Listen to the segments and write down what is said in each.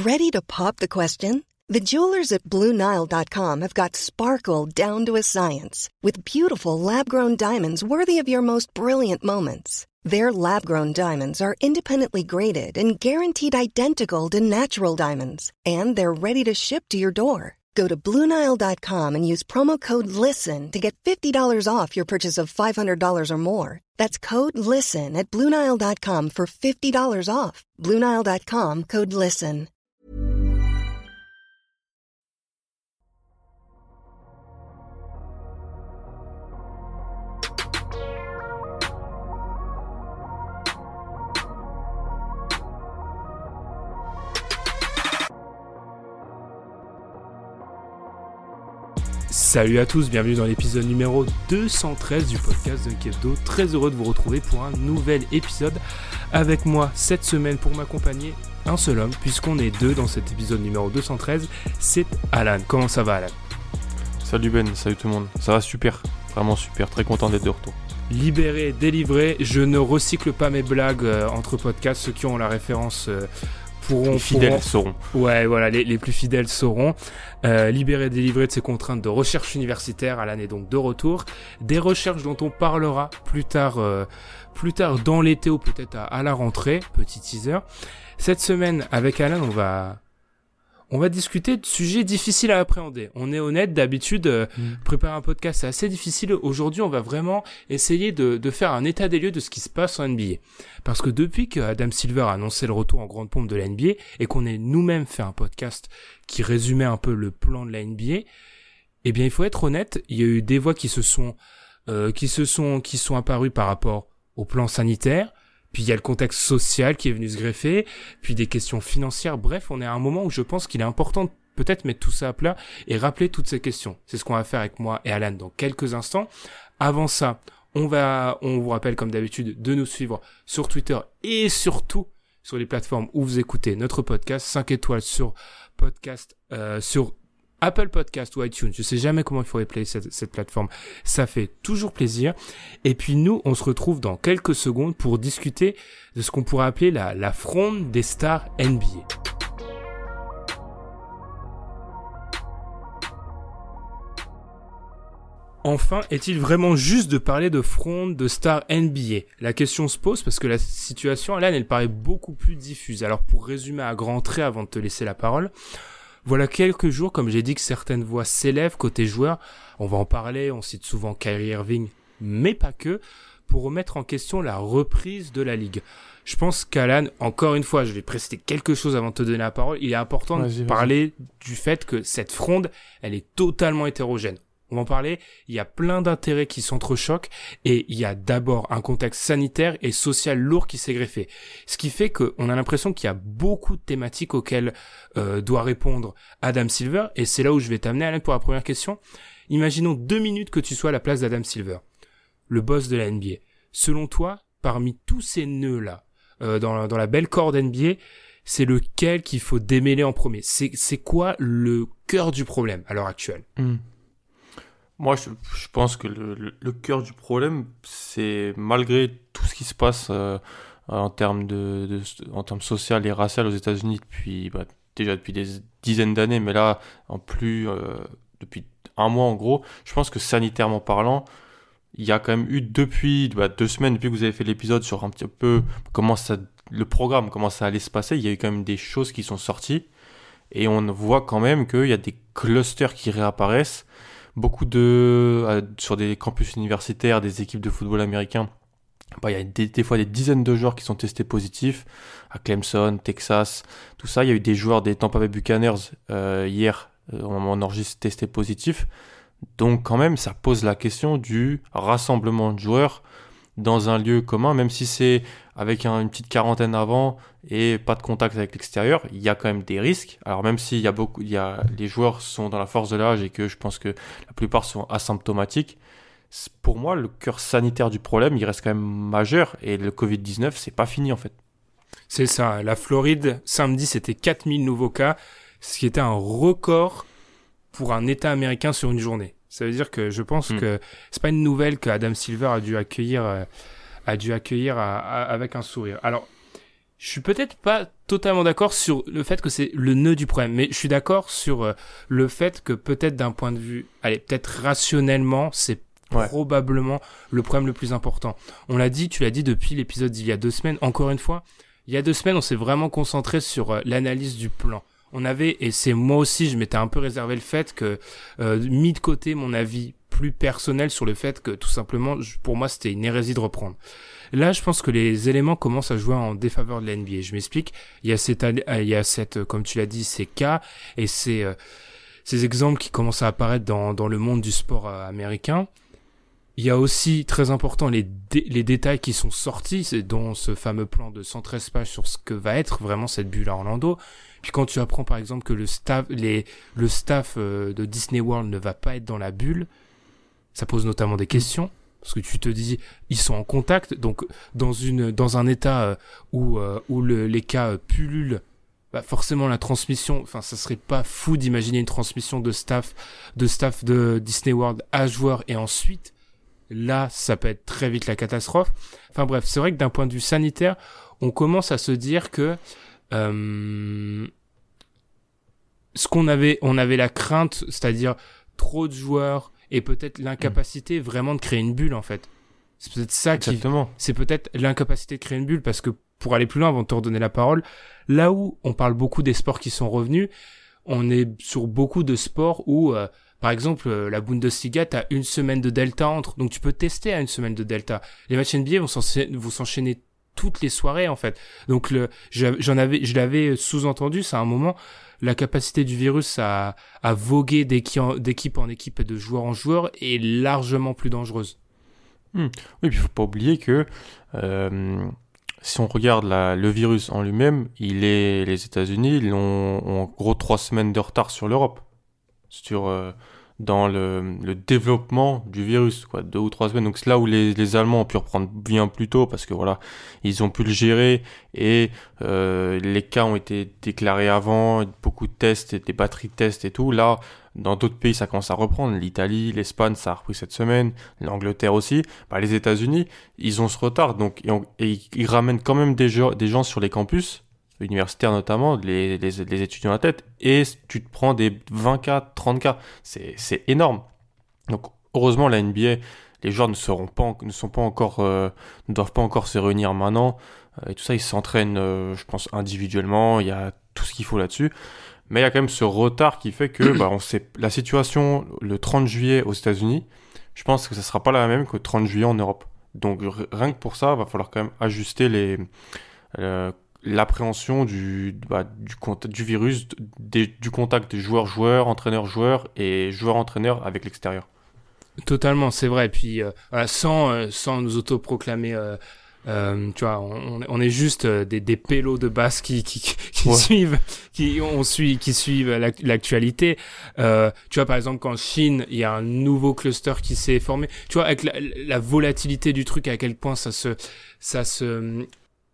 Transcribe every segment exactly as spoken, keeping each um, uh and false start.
Ready to pop the question? The jewelers at Blue Nile dot com have got sparkle down to a science with beautiful lab-grown diamonds worthy of your most brilliant moments. Their lab-grown diamonds are independently graded and guaranteed identical to natural diamonds, and they're ready to ship to your door. Go to Blue Nile dot com and use promo code LISTEN to get fifty dollars off your purchase of five hundred dollars or more. That's code LISTEN at Blue Nile dot com for fifty dollars off. Blue Nile dot com, code LISTEN. Salut à tous, bienvenue dans l'épisode numéro deux cent treize du podcast Dunk Hebdo. Très heureux de vous retrouver pour un nouvel épisode. Avec moi cette semaine pour m'accompagner, un seul homme, puisqu'on est deux dans cet épisode numéro deux cent treize, c'est Alan. Comment ça va, Alan ? Salut Ben, salut tout le monde. Ça va super, vraiment super, très content d'être de retour. Libéré, délivré, je ne recycle pas mes blagues euh, entre podcasts, ceux qui ont la référence... Euh, Pourront, les fidèles pourront... sauront. Ouais, voilà, les, les plus fidèles sauront. Euh, libéré et délivré de ses contraintes de recherche universitaire, Alan est donc de retour. Des recherches dont on parlera plus tard, euh, plus tard dans l'été ou peut-être à, à la rentrée. Petit teaser. Cette semaine, avec Alan, on va... On va discuter de sujets difficiles à appréhender. On est honnête, d'habitude, euh, mmh. préparer un podcast, c'est assez difficile. Aujourd'hui, on va vraiment essayer de, de faire un état des lieux de ce qui se passe en N B A. Parce que depuis que Adam Silver a annoncé le retour en grande pompe de la N B A et qu'on ait nous-mêmes fait un podcast qui résumait un peu le plan de la N B A, eh bien, il faut être honnête, il y a eu des voix qui se sont, euh, qui se sont, qui sont apparues par rapport au plan sanitaire. Puis il y a le contexte social qui est venu se greffer, puis des questions financières. Bref, on est à un moment où je pense qu'il est important de peut-être mettre tout ça à plat et rappeler toutes ces questions. C'est ce qu'on va faire avec moi et Alan dans quelques instants. Avant ça, on va, on vous rappelle comme d'habitude de nous suivre sur Twitter et surtout sur les plateformes où vous écoutez notre podcast. cinq étoiles sur podcast, euh, sur Apple Podcast ou iTunes, je sais jamais comment il faut appeler cette, cette plateforme, ça fait toujours plaisir. Et puis nous, on se retrouve dans quelques secondes pour discuter de ce qu'on pourrait appeler la, la fronde des stars N B A. Enfin, est-il vraiment juste de parler de fronde de stars N B A ? La question se pose parce que la situation, là, elle paraît beaucoup plus diffuse. Alors pour résumer à grands traits avant de te laisser la parole, voilà quelques jours, comme j'ai dit, que certaines voix s'élèvent côté joueurs. On va en parler, on cite souvent Kyrie Irving, mais pas que, pour remettre en question la reprise de la Ligue. Je pense qu'Alan, encore une fois, je vais préciser quelque chose avant de te donner la parole, il est important vas-y, de vas-y. parler du fait que cette fronde, elle est totalement hétérogène. On va en parler, il y a plein d'intérêts qui s'entrechoquent et il y a d'abord un contexte sanitaire et social lourd qui s'est greffé. Ce qui fait qu'on a l'impression qu'il y a beaucoup de thématiques auxquelles euh, doit répondre Adam Silver et c'est là où je vais t'amener, Alan, pour la première question. Imaginons deux minutes que tu sois à la place d'Adam Silver, le boss de la N B A. Selon toi, parmi tous ces nœuds-là, euh, dans, dans la belle corde N B A, c'est lequel qu'il faut démêler en premier ? C'est, c'est quoi le cœur du problème à l'heure actuelle ? mmh. Moi, je, je pense que le, le, le cœur du problème, c'est malgré tout ce qui se passe euh, en termes de, de, en termes social et racial aux États-Unis depuis bah, déjà depuis des dizaines d'années, mais là en plus euh, depuis un mois en gros, je pense que sanitairement parlant, il y a quand même eu depuis bah, deux semaines depuis que vous avez fait l'épisode sur un petit peu comment ça, le programme, comment ça allait se passer, il y a eu quand même des choses qui sont sorties et on voit quand même qu'il y a des clusters qui réapparaissent. Beaucoup de euh, sur des campus universitaires, des équipes de football américain, bah, il y a des, des fois des dizaines de joueurs qui sont testés positifs à Clemson, Texas, tout ça. Il y a eu des joueurs des Tampa Bay Buccaneers euh, hier, euh, on enregistre testés positifs. Donc quand même, ça pose la question du rassemblement de joueurs dans un lieu commun, même si c'est avec un, une petite quarantaine avant et pas de contact avec l'extérieur, il y a quand même des risques. Alors même s'il y a beaucoup, il y a, les joueurs sont dans la force de l'âge et que je pense que la plupart sont asymptomatiques, pour moi, le cœur sanitaire du problème, il reste quand même majeur et le covid dix-neuf, c'est pas fini en fait. C'est ça, la Floride, samedi, c'était quatre mille nouveaux cas, ce qui était un record pour un État américain sur une journée. Ça veut dire que je pense mmh. que c'est pas une nouvelle que Adam Silver a dû accueillir, euh, a dû accueillir à, à, avec un sourire. Alors, je suis peut-être pas totalement d'accord sur le fait que c'est le nœud du problème, mais je suis d'accord sur euh, le fait que peut-être d'un point de vue, allez, peut-être rationnellement, c'est ouais. probablement le problème le plus important. On l'a dit, tu l'as dit depuis l'épisode d'il y a deux semaines, encore une fois, il y a deux semaines, on s'est vraiment concentré sur euh, l'analyse du plan. On avait, et c'est moi aussi, je m'étais un peu réservé le fait que, euh, mis de côté mon avis plus personnel sur le fait que, tout simplement, je, pour moi, c'était une hérésie de reprendre. Là, je pense que les éléments commencent à jouer en défaveur de la N B A. Je m'explique. Il y a cette, il y a cette, comme tu l'as dit, ces cas et ces, euh, ces exemples qui commencent à apparaître dans, dans le monde du sport euh, américain. Il y a aussi, très important, les, dé- les détails qui sont sortis, c'est dont ce fameux plan de cent treize pages sur ce que va être vraiment cette bulle à Orlando. Puis quand tu apprends, par exemple, que le staff, les, le staff euh, de Disney World ne va pas être dans la bulle, ça pose notamment des questions. Parce que tu te dis, ils sont en contact, donc dans une dans un état euh, où euh, où le, les cas euh, pullulent, bah forcément la transmission, enfin ça serait pas fou d'imaginer une transmission de staff de staff de Disney World à joueurs et ensuite là ça peut être très vite la catastrophe. Enfin bref, c'est vrai que d'un point de vue sanitaire, on commence à se dire que euh, ce qu'on avait, on avait la crainte, c'est-à-dire trop de joueurs et peut-être l'incapacité mmh. vraiment de créer une bulle, en fait. C'est peut-être ça qui... Exactement. C'est peut-être l'incapacité de créer une bulle, parce que, pour aller plus loin, avant de te redonner la parole, là où on parle beaucoup des sports qui sont revenus, on est sur beaucoup de sports où, euh, par exemple, euh, la Bundesliga, t'as une semaine de delta entre, donc tu peux tester à une semaine de delta. Les matchs N B A vont s'enchaîner, vont s'enchaîner toutes les soirées, en fait. Donc, le, j'en avais, je l'avais sous-entendu, c'est à un moment... La capacité du virus à, à voguer d'équipe, d'équipe en équipe et de joueur en joueur est largement plus dangereuse. Mmh. Oui, puis il ne faut pas oublier que euh, si on regarde la, le virus en lui-même, il est, les États-Unis ils ont, ont en gros trois semaines de retard sur l'Europe, sur, euh, dans le, le développement du virus, quoi, deux ou trois semaines. Donc c'est là où les, les Allemands ont pu reprendre bien plus tôt parce que voilà, ils ont pu le gérer et euh, les cas ont été déclarés avant, beaucoup de tests, des batteries de tests et tout. Là, dans d'autres pays, ça commence à reprendre. L'Italie, l'Espagne, ça a repris cette semaine, l'Angleterre aussi. Bah, les États-Unis, ils ont ce retard, donc et, on, et ils ramènent quand même des, gens, des gens sur les campus universitaires notamment, les, les, les étudiants à tête, et tu te prends des vingt cas, trente cas, c'est, c'est énorme. Donc heureusement la N B A, les joueurs ne seront pas, ne sont pas encore, euh, ne doivent pas encore se réunir maintenant, euh, et tout ça ils s'entraînent, euh, je pense individuellement, il y a tout ce qu'il faut là-dessus, mais il y a quand même ce retard qui fait que, bah, on sait, la situation le trente juillet aux États-Unis, je pense que ça sera pas la même que le trente juillet en Europe. Donc rien que pour ça, il va falloir quand même ajuster les euh, l'appréhension du, bah, du, du virus, des, du contact des joueurs-joueurs, entraîneurs-joueurs et joueurs-entraîneurs avec l'extérieur. Totalement, c'est vrai. Et puis, euh, voilà, sans, euh, sans nous autoproclamer, euh, euh, tu vois, on, on est juste euh, des, des pélos de base qui, qui, qui ouais. suivent, qui, on suit, qui suivent l'actualité. Euh, tu vois, par exemple, qu'en Chine, il y a un nouveau cluster qui s'est formé. Tu vois, avec la, la volatilité du truc, à quel point ça se, ça se,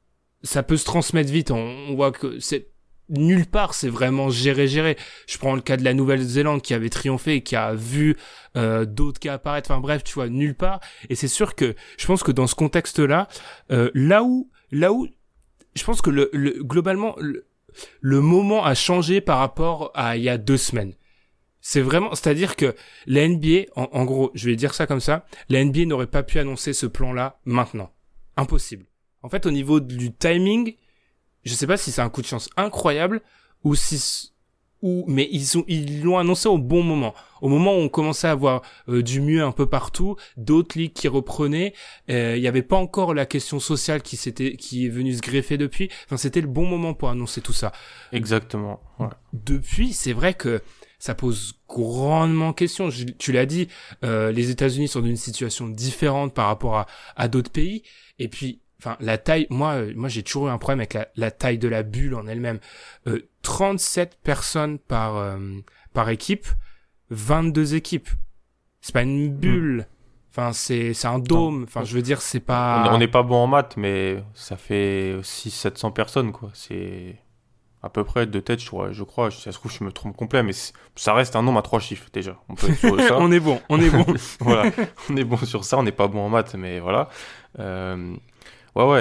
ça peut se transmettre vite. On, on voit que c'est nulle part, c'est vraiment géré, géré. Je prends le cas de la Nouvelle-Zélande qui avait triomphé et qui a vu euh, d'autres cas apparaître. Enfin bref, tu vois, nulle part. Et c'est sûr que je pense que dans ce contexte-là, euh, là où, là où, je pense que le, le globalement le, le moment a changé par rapport à il y a deux semaines. C'est vraiment, c'est-à-dire que la N B A, en, en gros, je vais dire ça comme ça, la N B A n'aurait pas pu annoncer ce plan-là maintenant. Impossible. En fait, au niveau du timing, je sais pas si c'est un coup de chance incroyable ou si, ou, mais ils ont, ils l'ont annoncé au bon moment. Au moment où on commençait à avoir euh, du mieux un peu partout, d'autres ligues qui reprenaient, euh, il y avait pas encore la question sociale qui s'était, qui est venue se greffer depuis. Enfin, c'était le bon moment pour annoncer tout ça. Exactement. Ouais. Depuis, c'est vrai que ça pose grandement question. Je, tu l'as dit, euh, les États-Unis sont dans une situation différente par rapport à, à d'autres pays. Et puis, enfin, la taille, moi, euh, moi, j'ai toujours eu un problème avec la, la taille de la bulle en elle-même. Euh, trente-sept personnes par, euh, par équipe, vingt-deux équipes. C'est pas une bulle. Enfin, c'est, c'est un dôme. Enfin, je veux dire, c'est pas... On n'est pas bon en maths, mais ça fait six cents sept cents personnes, quoi. C'est à peu près de tête, je crois. Je crois, si ça se trouve, je me trompe complet, mais ça reste un nombre à trois chiffres, déjà. On peut être sûr de ça. On est bon, on est bon. Voilà, on est bon sur ça. On n'est pas bon en maths, mais voilà. Euh... Ouais, ouais,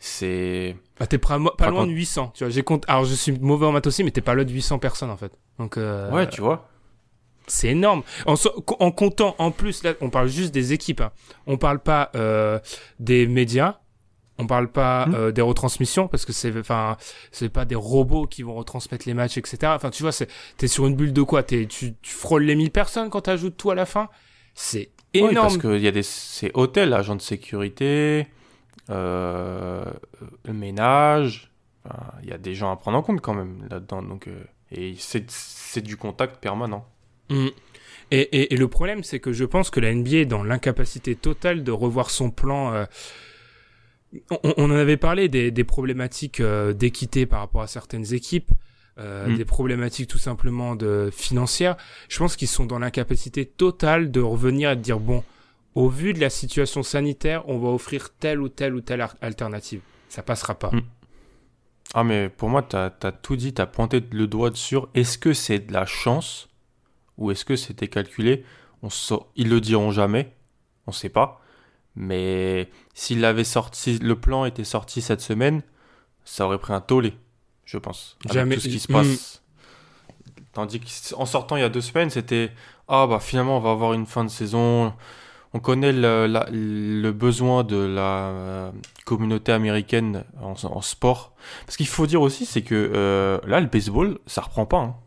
c'est... Ah, t'es pas, pas loin quand... de huit cents, tu vois. J'ai compte... Alors, je suis mauvais en maths aussi, mais t'es pas loin de huit cents personnes, en fait. Donc, euh... Ouais, tu vois. C'est énorme. En, so... en comptant, en plus, là, on parle juste des équipes. Hein. On parle pas euh, des médias. On parle pas mmh. euh, des retransmissions, parce que c'est, enfin, c'est pas des robots qui vont retransmettre les matchs, et cetera. Enfin, tu vois, c'est, t'es sur une bulle de quoi? T'es, tu, tu frôles les mille personnes quand t'ajoutes tout à la fin. C'est énorme. Oui, parce que il y a des, c'est hôtels, agents de sécurité, euh, le ménage. Il enfin, y a des gens à prendre en compte quand même là-dedans. Donc, euh, et c'est, c'est du contact permanent. Mmh. Et, et, et le problème, c'est que je pense que la N B A est dans l'incapacité totale de revoir son plan. Euh, On, on en avait parlé des, des problématiques euh, d'équité par rapport à certaines équipes, euh, mmh. des problématiques tout simplement de financières. Je pense qu'ils sont dans l'incapacité totale de revenir et de dire bon, au vu de la situation sanitaire, on va offrir telle ou telle ou telle ar- alternative. Ça passera pas. Mmh. Ah mais pour moi, t'as, t'as tout dit, t'as pointé le doigt dessus. Est-ce que c'est de la chance ou est-ce que c'était calculé? On sa... Ils le diront jamais, on sait pas. Mais s'il avait sorti, le plan était sorti cette semaine, ça aurait pris un tollé, je pense. Avec Jamais. tout ce qui se passe. Mmh. Tandis qu'en sortant il y a deux semaines, c'était ah bah finalement on va avoir une fin de saison. On connaît le, la, le besoin de la euh, communauté américaine en, en sport. Parce qu'il faut dire aussi, c'est que euh, là le baseball, ça reprend pas. Hein.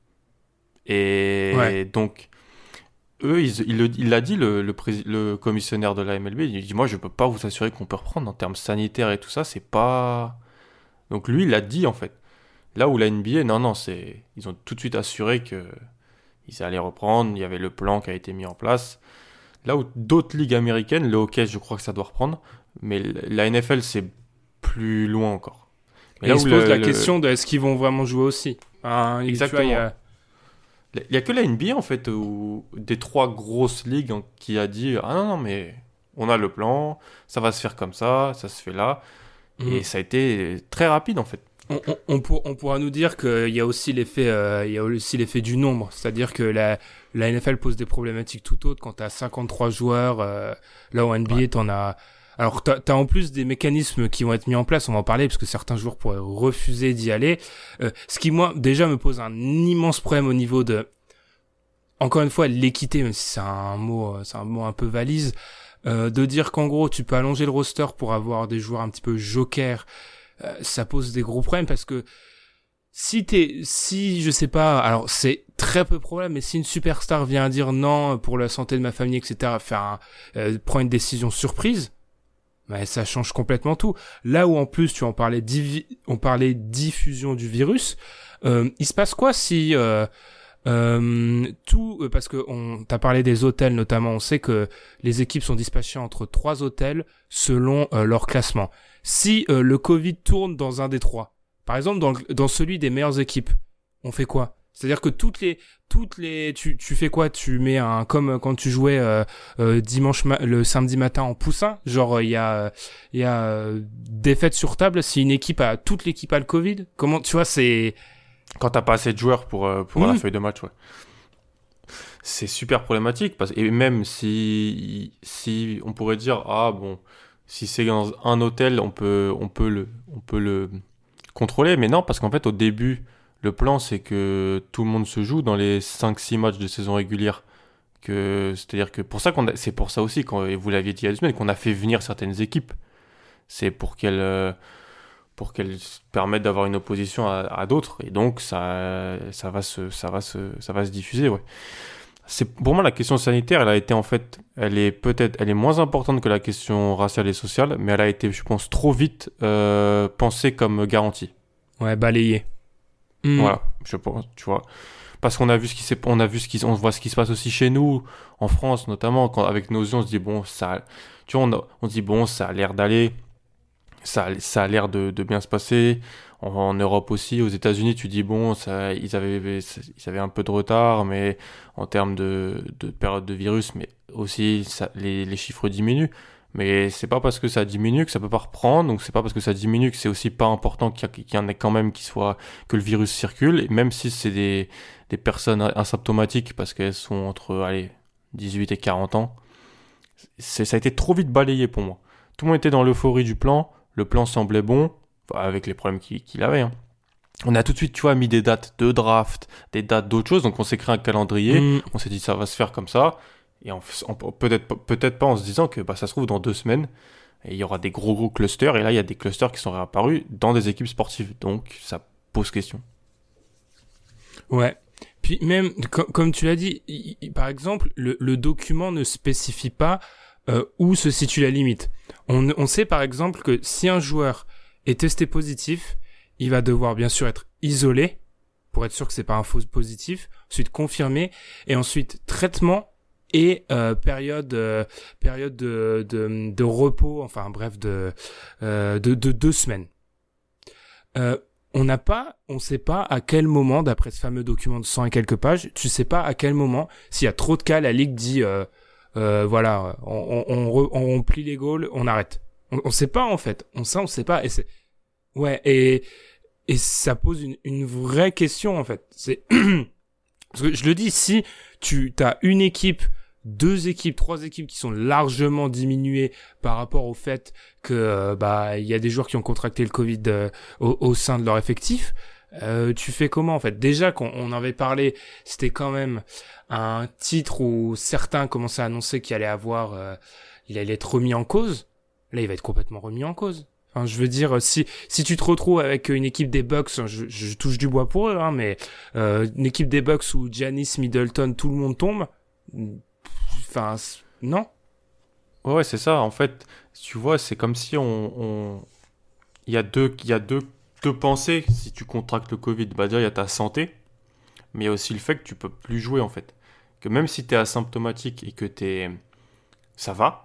Et ouais. donc. Eux, ils, il, il l'a dit, le, le, pré, le commissionnaire de la M L B, il dit « Moi, je peux pas vous assurer qu'on peut reprendre en termes sanitaires et tout ça, c'est pas... » Donc lui, il l'a dit, en fait. Là où la N B A, non, non, c'est... Ils ont tout de suite assuré qu'ils allaient reprendre, il y avait le plan qui a été mis en place. Là où d'autres ligues américaines, le hockey, je crois que ça doit reprendre, mais la N F L, c'est plus loin encore. Mais et là il se pose le, la le... question de est-ce qu'ils vont vraiment jouer aussi. Hein, Exactement. Tu vois, il y a... Il n'y a que la N B A, en fait, où, des trois grosses ligues hein, qui a dit « Ah non, non, mais on a le plan, ça va se faire comme ça, ça se fait là. Mmh. » Et ça a été très rapide, en fait. On, on, on, pour, on pourra nous dire qu'il y a aussi l'effet, euh, il y a aussi l'effet du nombre. C'est-à-dire que la, la N F L pose des problématiques tout autres quand tu as cinquante-trois joueurs. Euh, là, au N B A, ouais. tu en as... Alors, tu as en plus des mécanismes qui vont être mis en place, on va en parler, parce que certains joueurs pourraient refuser d'y aller. Euh, ce qui, moi, déjà me pose un immense problème au niveau de, encore une fois, l'équité, même si c'est un mot, c'est un mot un peu valise, euh, de dire qu'en gros, tu peux allonger le roster pour avoir des joueurs un petit peu jokers, euh, ça pose des gros problèmes, parce que si t'es, si, je sais pas, alors c'est très peu probable, mais si une superstar vient dire non pour la santé de ma famille, et cetera, faire un, euh, prendre une décision surprise, bah, ça change complètement tout. Là où en plus tu en parlais, divi- on parlait diffusion du virus, euh, il se passe quoi si euh, euh, tout, euh, parce que on t'a parlé des hôtels notamment, on sait que les équipes sont dispatchées entre trois hôtels selon euh, leur classement. Si euh, le Covid tourne dans un des trois, par exemple dans, dans celui des meilleures équipes, on fait quoi? C'est-à-dire que toutes les, toutes les, tu, tu fais quoi? Tu mets un, comme quand tu jouais euh, euh, dimanche, ma- le samedi matin en poussin, genre il y a, il y a euh, défaite sur table si une équipe a, toute l'équipe a le Covid. Comment, tu vois, c'est quand t'as pas assez de joueurs pour euh, pour mmh. la feuille de match, ouais. C'est super problématique parce et même si si on pourrait dire ah bon si c'est dans un hôtel on peut on peut le on peut le contrôler, mais non parce qu'en fait au début le plan, c'est que tout le monde se joue dans les cinq six matchs de saison régulière. Que, c'est-à-dire que pour ça qu'on a, c'est pour ça aussi, quand, et vous l'aviez dit il y a deux semaines, qu'on a fait venir certaines équipes. C'est pour qu'elles, euh, pour qu'elles permettent d'avoir une opposition à, à d'autres. Et donc, ça, ça, va se, ça, va se, ça va se diffuser. Ouais. C'est, pour moi, la question sanitaire, elle a été en fait, elle est peut-être, elle est moins importante que la question raciale et sociale, mais elle a été, je pense, trop vite euh, pensée comme garantie. Ouais, balayée. Mmh. Voilà, je pense, tu vois, parce qu'on a vu ce qui s'est, on a vu ce qui, on voit ce qui se passe aussi chez nous, en France notamment, quand avec nos yeux on se dit bon ça, tu vois, on, a, on se dit bon ça a l'air d'aller, ça, ça a l'air de, de bien se passer, en, en Europe aussi, aux États-Unis tu dis bon ça, ils avaient, ils avaient un peu de retard, mais en termes de, de période de virus, mais aussi ça, les, les chiffres diminuent. Mais c'est pas parce que ça diminue que ça peut pas reprendre, donc c'est pas parce que ça diminue que c'est aussi pas important qu'il y, qu'il y en ait quand même qui soit, que le virus circule, et même si c'est des, des personnes asymptomatiques parce qu'elles sont entre, allez, dix-huit et quarante ans, c'est, ça a été trop vite balayé pour moi. Tout le monde était dans l'euphorie du plan, le plan semblait bon, enfin, avec les problèmes qu'il, qu'il avait. Hein. On a tout de suite, tu vois, mis des dates de draft, des dates d'autres choses. Donc, on s'est créé un calendrier. Mmh. On s'est dit, ça va se faire comme ça. Et on, on, peut-être, peut-être pas en se disant que bah, ça se trouve dans deux semaines, et il y aura des gros, gros clusters. Et là, il y a des clusters qui sont réapparus dans des équipes sportives. Donc, ça pose question. Ouais. Puis même, com- comme tu l'as dit, y- y- par exemple, le, le document ne spécifie pas euh, où se situe la limite. On, on sait par exemple que si un joueur est testé positif, il va devoir bien sûr être isolé pour être sûr que c'est pas un faux positif, ensuite confirmé, et ensuite traitement et euh, période euh, période de, de de repos, enfin bref de euh, de, de deux semaines. Euh, on n'a pas, on sait pas à quel moment, d'après ce fameux document de cent et quelques pages, tu sais pas à quel moment, s'il y a trop de cas, la ligue dit euh, euh, voilà, on on, on, on plie les goals, on arrête. On, on sait pas en fait, on sait, on sait pas, et c'est ouais et Et ça pose une, une vraie question, en fait. C'est parce que je le dis, si tu as une équipe, deux équipes, trois équipes qui sont largement diminuées par rapport au fait que euh, bah il y a des joueurs qui ont contracté le Covid euh, au, au sein de leur effectif, euh, tu fais comment, en fait? Déjà, qu'on on avait parlé, c'était quand même un titre où certains commençaient à annoncer qu'il allait avoir, euh, il allait être remis en cause. Là, il va être complètement remis en cause. Enfin, je veux dire, si si tu te retrouves avec une équipe des Bucks, je, je touche du bois pour eux, hein, mais euh, une équipe des Bucks où Giannis, Middleton, tout le monde tombe, enfin, non. Ouais, ouais, c'est ça. En fait, tu vois, c'est comme si on, on... il y a deux, il y a deux, deux pensées. Si tu contractes le Covid, bah déjà il y a ta santé, mais il y a aussi le fait que tu peux plus jouer en fait. Que même si t'es asymptomatique et que t'es, ça va.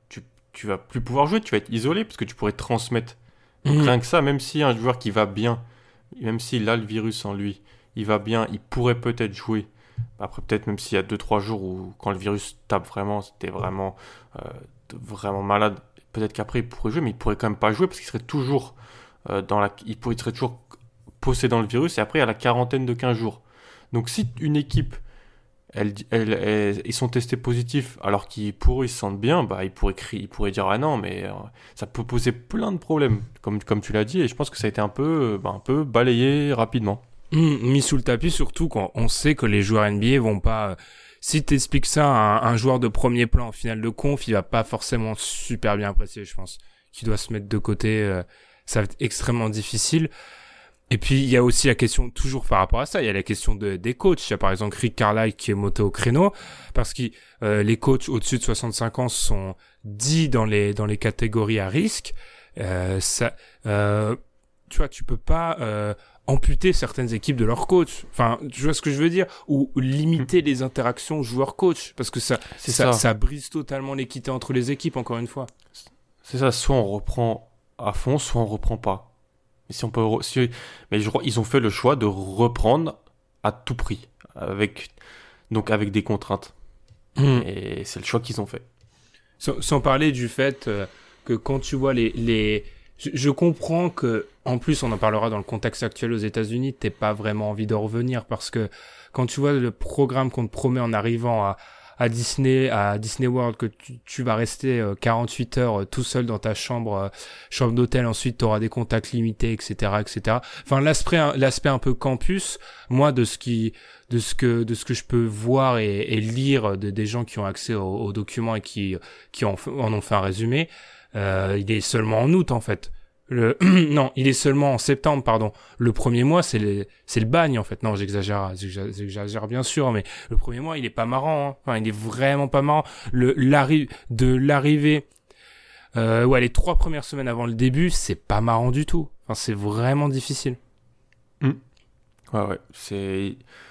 Tu vas plus pouvoir jouer, tu vas être isolé parce que tu pourrais te transmettre. Donc mmh. rien que ça, même si un joueur qui va bien, même s'il a le virus en lui, il va bien, il pourrait peut-être jouer. Après peut-être même s'il y a deux trois jours où quand le virus tape vraiment, c'était vraiment, euh, vraiment malade, peut-être qu'après il pourrait jouer, mais il pourrait quand même pas jouer parce qu'il serait toujours euh, dans la, il pourrait il serait toujours possédant le virus et après il y a la quarantaine de quinze jours. Donc si une équipe Elles, elles, elles, ils sont testés positifs alors qu'ils pour eux ils se sentent bien, bah ils pourraient crier, ils pourraient dire ah non mais euh, ça peut poser plein de problèmes comme comme tu l'as dit et je pense que ça a été un peu bah, un peu balayé rapidement. Mmh, mis sous le tapis surtout quand on sait que les joueurs N B A vont pas. Euh, si t'expliques ça à un, un joueur de premier plan en finale de conf, il va pas forcément super bien apprécier, je pense. Qui doit se mettre de côté, euh, ça va être extrêmement difficile. Et puis, il y a aussi la question, toujours par rapport à ça, il y a la question de, des coachs. Il y a par exemple Rick Carlisle qui est monté au créneau, parce que euh, les coachs au-dessus de soixante-cinq ans sont dits dans les dans les catégories à risque. Euh, ça, euh, tu vois, tu peux pas euh, amputer certaines équipes de leur coach. Enfin, tu vois ce que je veux dire, ou limiter les interactions joueur-coach, parce que ça, c'est ça, ça, ça brise totalement l'équité entre les équipes. Encore une fois. C'est ça. Soit on reprend à fond, soit on reprend pas. Mais si on peut, si, mais je crois ils ont fait le choix de reprendre à tout prix, avec donc avec des contraintes. Mmh. Et c'est le choix qu'ils ont fait. Sans, sans parler du fait euh, que quand tu vois les les, je, je comprends que en plus on en parlera dans le contexte actuel aux États-Unis, t'es pas vraiment envie de revenir parce que quand tu vois le programme qu'on te promet en arrivant à à Disney, à Disney World, que tu, tu vas rester euh, quarante-huit heures euh, tout seul dans ta chambre, euh, chambre d'hôtel, ensuite tu auras des contacts limités, et cetera, et cetera. Enfin, l'aspect, l'aspect un peu campus, moi, de ce qui, de ce que, de ce que je peux voir et, et lire de, des gens qui ont accès aux, aux documents et qui, qui en, en ont fait un résumé, euh, il est seulement en août, en fait. Le non, il est seulement en septembre, pardon. Le premier mois, c'est le c'est le bagne en fait. Non, j'exagère, j'exagère bien sûr, mais le premier mois, il est pas marrant. Hein. Enfin, il est vraiment pas marrant. Le l'arrivée de l'arrivée, euh, ouais, les trois premières semaines avant le début, c'est pas marrant du tout. Enfin, c'est vraiment difficile. Mmh. Ouais, ouais, c'est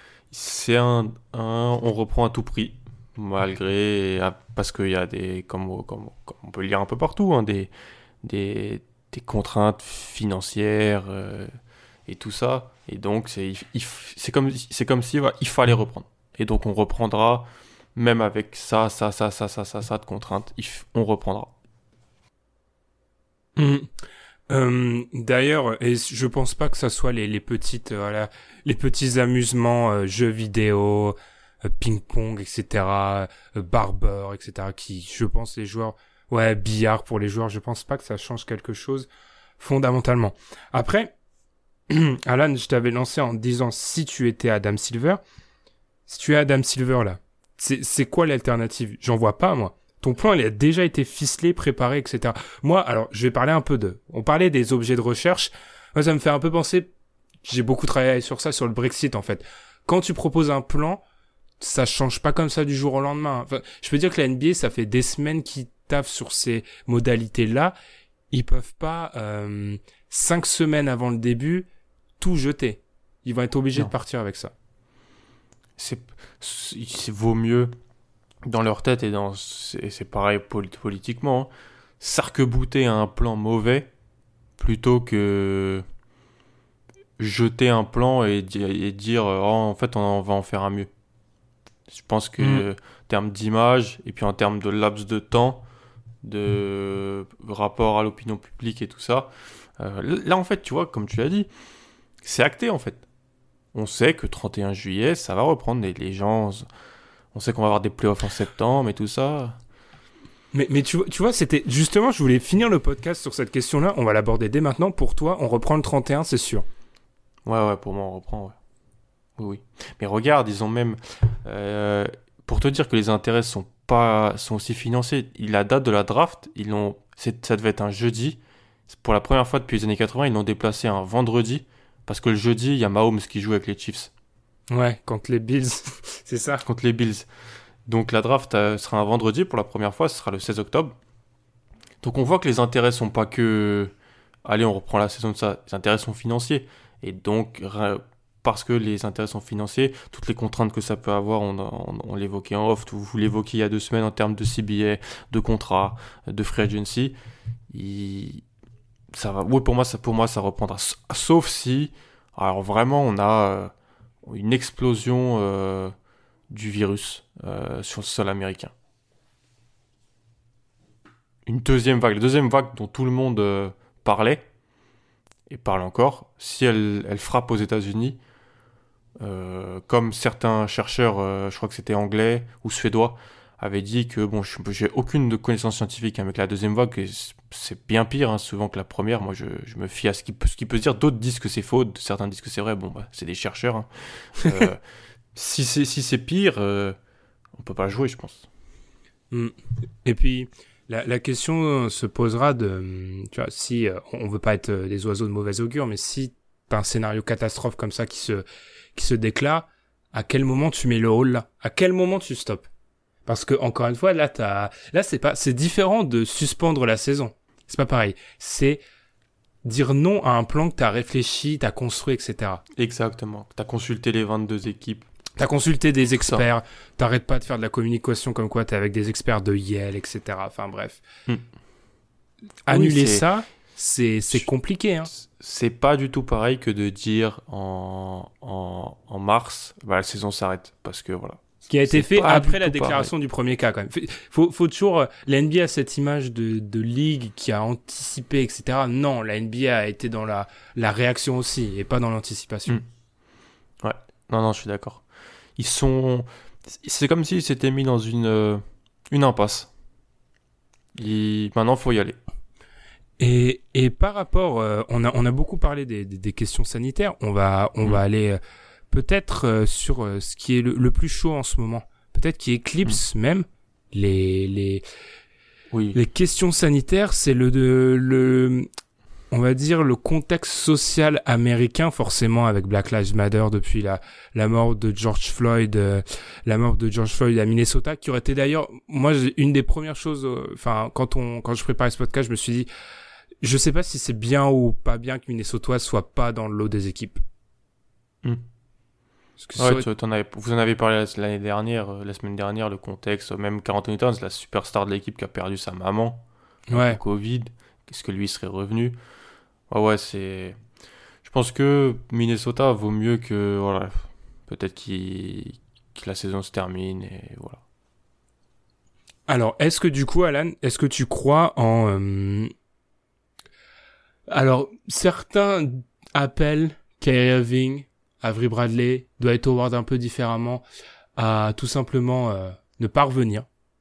c'est un, un on reprend à tout prix malgré parce qu'il y a des comme, comme comme on peut le lire un peu partout, hein, des des des contraintes financières euh, et tout ça, et donc c'est il, c'est comme c'est comme si voilà, il fallait reprendre, et donc on reprendra même avec ça ça ça ça ça ça, ça de contraintes, il, on reprendra. Mmh. Euh, d'ailleurs, et je pense pas que ça soit les les petites euh, voilà les petits amusements euh, jeux vidéo, euh, ping pong, et cetera, euh, barbeur, et cetera, qui je pense les joueurs ouais, billard pour les joueurs. Je pense pas que ça change quelque chose fondamentalement. Après, Alan, je t'avais lancé en disant si tu étais Adam Silver, si tu es Adam Silver là, c'est, c'est quoi l'alternative? J'en vois pas, moi. Ton plan, il a déjà été ficelé, préparé, et cetera. Moi, alors, je vais parler un peu de... On parlait des objets de recherche. Moi, ça me fait un peu penser... J'ai beaucoup travaillé sur ça, sur le Brexit, en fait. Quand tu proposes un plan, ça change pas comme ça du jour au lendemain. Enfin, je peux dire que la N B A, ça fait des semaines qu'ils taffent sur ces modalités-là. Ils peuvent pas, euh, cinq semaines avant le début, tout jeter. Ils vont être obligés non. de partir avec ça. C'est, c'est vaut mieux... dans leur tête, et, dans, c'est, c'est pareil politiquement, hein, s'arc-bouter un plan mauvais plutôt que jeter un plan et, et dire oh, en fait on va en faire un mieux. Je pense que mmh. en termes d'image et puis en termes de laps de temps, de mmh. rapport à l'opinion publique et tout ça, euh, là en fait tu vois, comme tu l'as dit, c'est acté en fait. On sait que trente et un juillet ça va reprendre et les gens... On sait qu'on va avoir des playoffs en septembre et tout ça. Mais, mais tu, tu vois, c'était justement, je voulais finir le podcast sur cette question-là. On va l'aborder dès maintenant. Pour toi, on reprend le trente et un, c'est sûr. Ouais, ouais, pour moi, on reprend, ouais. Oui, oui. Mais regarde, ils ont même... Euh, pour te dire que les intérêts sont, pas, sont aussi financés, la date de la draft, ils l'ont, c'est, ça devait être un jeudi. Pour la première fois depuis les années quatre-vingts, ils l'ont déplacé un vendredi. Parce que le jeudi, il y a Mahomes qui joue avec les Chiefs. Ouais, contre les Bills, c'est ça. Contre les Bills. Donc la draft euh, sera un vendredi pour la première fois, ce sera le seize octobre. Donc on voit que les intérêts sont pas que... Allez, on reprend la saison de ça. Les intérêts sont financiers. Et donc, parce que les intérêts sont financiers, toutes les contraintes que ça peut avoir, on, on, on l'évoquait en off, vous l'évoquiez il y a deux semaines en termes de C B A, de contrat, de free agency. Il... Ça va... Oui, pour moi, ça, pour moi, ça reprendra. Sauf si, alors vraiment, on a... Euh, une explosion euh, du virus euh, sur le sol américain. Une deuxième vague, la deuxième vague dont tout le monde euh, parlait, et parle encore, si elle, elle frappe aux États-Unis, euh, comme certains chercheurs, euh, je crois que c'était anglais ou suédois, avaient dit que, bon, je, j'ai aucune connaissance scientifique avec la deuxième vague, et c'est bien pire hein, souvent que la première. Moi, je, je me fie à ce qui peut, ce qui peut se dire. D'autres disent que c'est faux, certains disent que c'est vrai. Bon, bah, c'est des chercheurs. Hein. Euh, si, c'est, si c'est pire, euh, on peut pas jouer, je pense. Et puis, la, la question se posera de, tu vois, si euh, on veut pas être des oiseaux de mauvais augure, mais si t'as un scénario catastrophe comme ça qui se, qui se déclare, à quel moment tu mets le hall là? À quel moment tu stoppes? Parce que, encore une fois, là, t'as, là, c'est pas, c'est différent de suspendre la saison. C'est pas pareil. C'est dire non à un plan que t'as réfléchi, t'as construit, et cetera. Exactement. T'as consulté les vingt-deux équipes. T'as consulté des experts. T'arrêtes pas de faire de la communication comme quoi t'es avec des experts de Yale, et cetera. Enfin, bref. Hmm. Annuler oui, c'est... ça, c'est, c'est compliqué, hein. C'est pas du tout pareil que de dire en, en, en mars, bah, la saison s'arrête. Parce que, voilà. Ce qui a été fait après la déclaration pareil. Du premier cas, quand même. Faut, faut toujours, euh, la N B A a cette image de, de ligue qui a anticipé, et cetera. Non, la N B A a été dans la, la réaction aussi, et pas dans l'anticipation. Mmh. Ouais. Non, non, je suis d'accord. Ils sont, c'est comme s'ils s'étaient mis dans une, euh, une impasse. Et maintenant, faut y aller. Et, et par rapport, euh, on a, on a beaucoup parlé des, des, des questions sanitaires. On va, on mmh. va aller, euh, peut-être euh, sur euh, ce qui est le, le plus chaud en ce moment, peut-être qui éclipse mmh. même les les oui. les questions sanitaires, c'est le de le on va dire le contexte social américain, forcément avec Black Lives Matter depuis la la mort de George Floyd, euh, la mort de George Floyd à Minnesota, qui aurait été d'ailleurs, moi une des premières choses, enfin euh, quand on quand je préparais ce podcast, je me suis dit, je sais pas si c'est bien ou pas bien que Minnesota soit pas dans le lot des équipes. Mmh. Ouais, aurait... tu, t'en avais, vous en avez parlé l'année dernière, euh, la semaine dernière, le contexte, même Karl Anthony Towns, la superstar de l'équipe qui a perdu sa maman ouais. au Covid, qu'est-ce que lui serait revenu? Ouais, ouais, c'est... Je pense que Minnesota vaut mieux que, voilà, peut-être qu'il... que la saison se termine, et voilà. Alors, est-ce que du coup, Alan, est-ce que tu crois en... Euh... Alors, certains appellent Kyrie Irving, Avery Bradley, Dwight Howard un peu différemment, à tout simplement euh, ne pas revenir.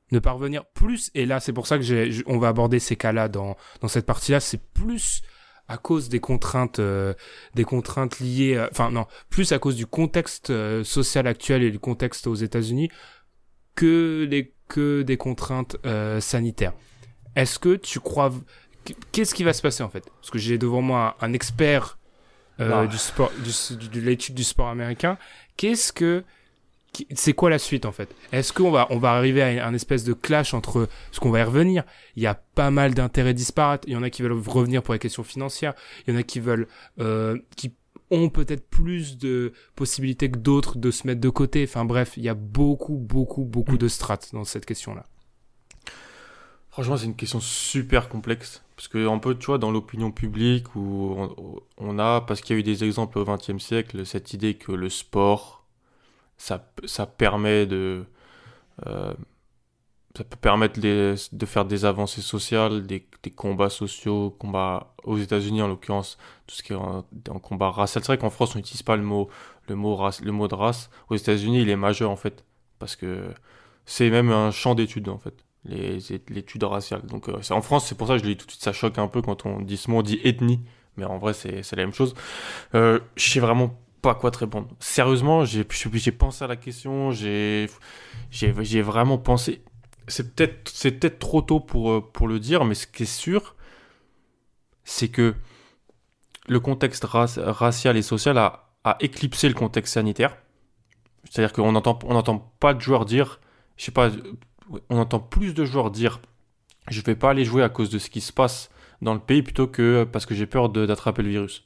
ne pas revenir plus, et là c'est pour ça que j'ai, on va aborder ces cas-là dans, dans cette partie-là, c'est plus à cause des contraintes, euh, des contraintes liées, euh, enfin non, plus à cause du contexte euh, social actuel et du contexte aux États-Unis que les que des contraintes euh, sanitaires. Est-ce que tu crois, qu'est-ce qui va se passer en fait? Parce que j'ai devant moi un, un expert euh, du sport, du, de l'étude du sport américain. Qu'est-ce que C'est quoi la suite en fait? Est-ce qu'on va on va arriver à un espèce de clash entre ce qu'on va y revenir? Il y a pas mal d'intérêts disparates. Il y en a qui veulent revenir pour les questions financières. Il y en a qui veulent euh, qui ont peut-être plus de possibilités que d'autres de se mettre de côté. Enfin bref, il y a beaucoup beaucoup beaucoup de strates dans cette question-là. Franchement, c'est une question super complexe parce que un peu, tu vois, dans l'opinion publique où on, on a, parce qu'il y a eu des exemples au vingtième siècle, cette idée que le sport Ça, ça permet de euh, ça peut permettre les, de faire des avancées sociales, des, des combats sociaux, combats aux États-Unis en l'occurrence, tout ce qui est en, en combat racial. C'est vrai qu'en France on n'utilise pas le mot le mot race, le mot de race. Aux États-Unis il est majeur en fait parce que c'est même un champ d'études en fait, les, l'étude raciale. Donc euh, c'est, en France c'est pour ça que je le dis tout de suite, ça choque un peu quand on dit ce mot, on dit ethnie, mais en vrai c'est, c'est la même chose. Euh, je sais vraiment pas à quoi te répondre. Sérieusement, j'ai, j'ai pensé à la question, j'ai, j'ai, j'ai vraiment pensé. C'est peut-être, c'est peut-être trop tôt pour, pour le dire, mais ce qui est sûr, c'est que le contexte rac- racial et social a, a éclipsé le contexte sanitaire. C'est-à-dire qu'on n'entend, on n'entend pas de joueurs dire, je sais pas, on entend plus de joueurs dire, je vais pas aller jouer à cause de ce qui se passe dans le pays plutôt que parce que j'ai peur de, d'attraper le virus.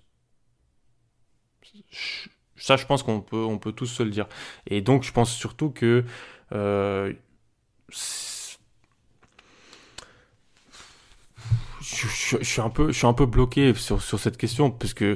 Ça, je pense qu'on peut, on peut tous se le dire. Et donc, je pense surtout que euh, je, je, je suis un peu, je suis un peu bloqué sur, sur cette question parce que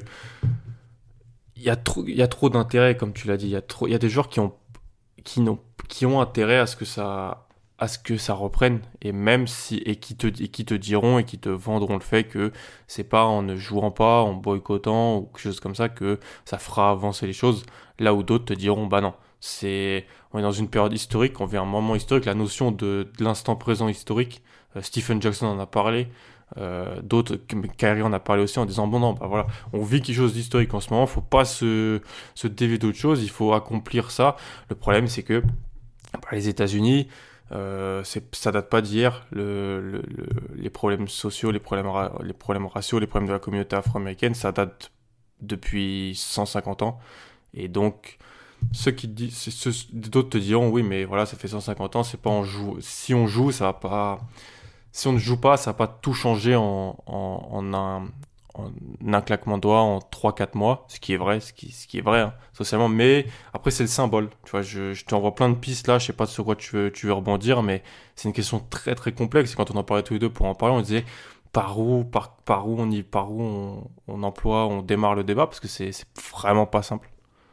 il y a trop, il y a trop d'intérêt, comme tu l'as dit. Il y a trop, il y a des joueurs qui ont, qui n'ont, qui ont intérêt à ce que ça, à ce que ça reprenne, et même si et qui te et qui te diront et qui te vendront le fait que c'est pas en ne jouant pas, en boycottant ou quelque chose comme ça que ça fera avancer les choses, là où d'autres te diront bah non, c'est on est dans une période historique, on vit un moment historique, la notion de, de l'instant présent historique, euh, Stephen Jackson en a parlé, euh, d'autres, Kyrie en a parlé aussi en disant bon non bah voilà, on vit quelque chose d'historique en ce moment, faut pas se se dévier d'autre chose, il faut accomplir ça. Le problème c'est que bah, les États-Unis, Euh, c'est, ça date pas d'hier, le, le, le, les problèmes sociaux, les problèmes, ra- les problèmes raciaux, les problèmes de la communauté afro-américaine, ça date depuis cent cinquante ans. Et donc, ceux qui disent, ceux, d'autres te diront, oui, mais voilà, ça fait cent cinquante ans, c'est pas en joue. Si on joue, ça va pas, si on ne joue pas, ça va pas tout changer en, en, en un, en un claquement de doigts en trois quatre mois, ce qui est vrai, ce qui, ce qui est vrai, hein, socialement, mais après c'est le symbole, tu vois, je, je t'envoie plein de pistes là, je sais pas sur quoi tu veux, tu veux rebondir, mais c'est une question très très complexe, et quand on en parlait tous les deux pour en parler, on disait par où, par, par où on y, par où on, on emploie, on démarre le débat, parce que c'est, c'est vraiment pas simple.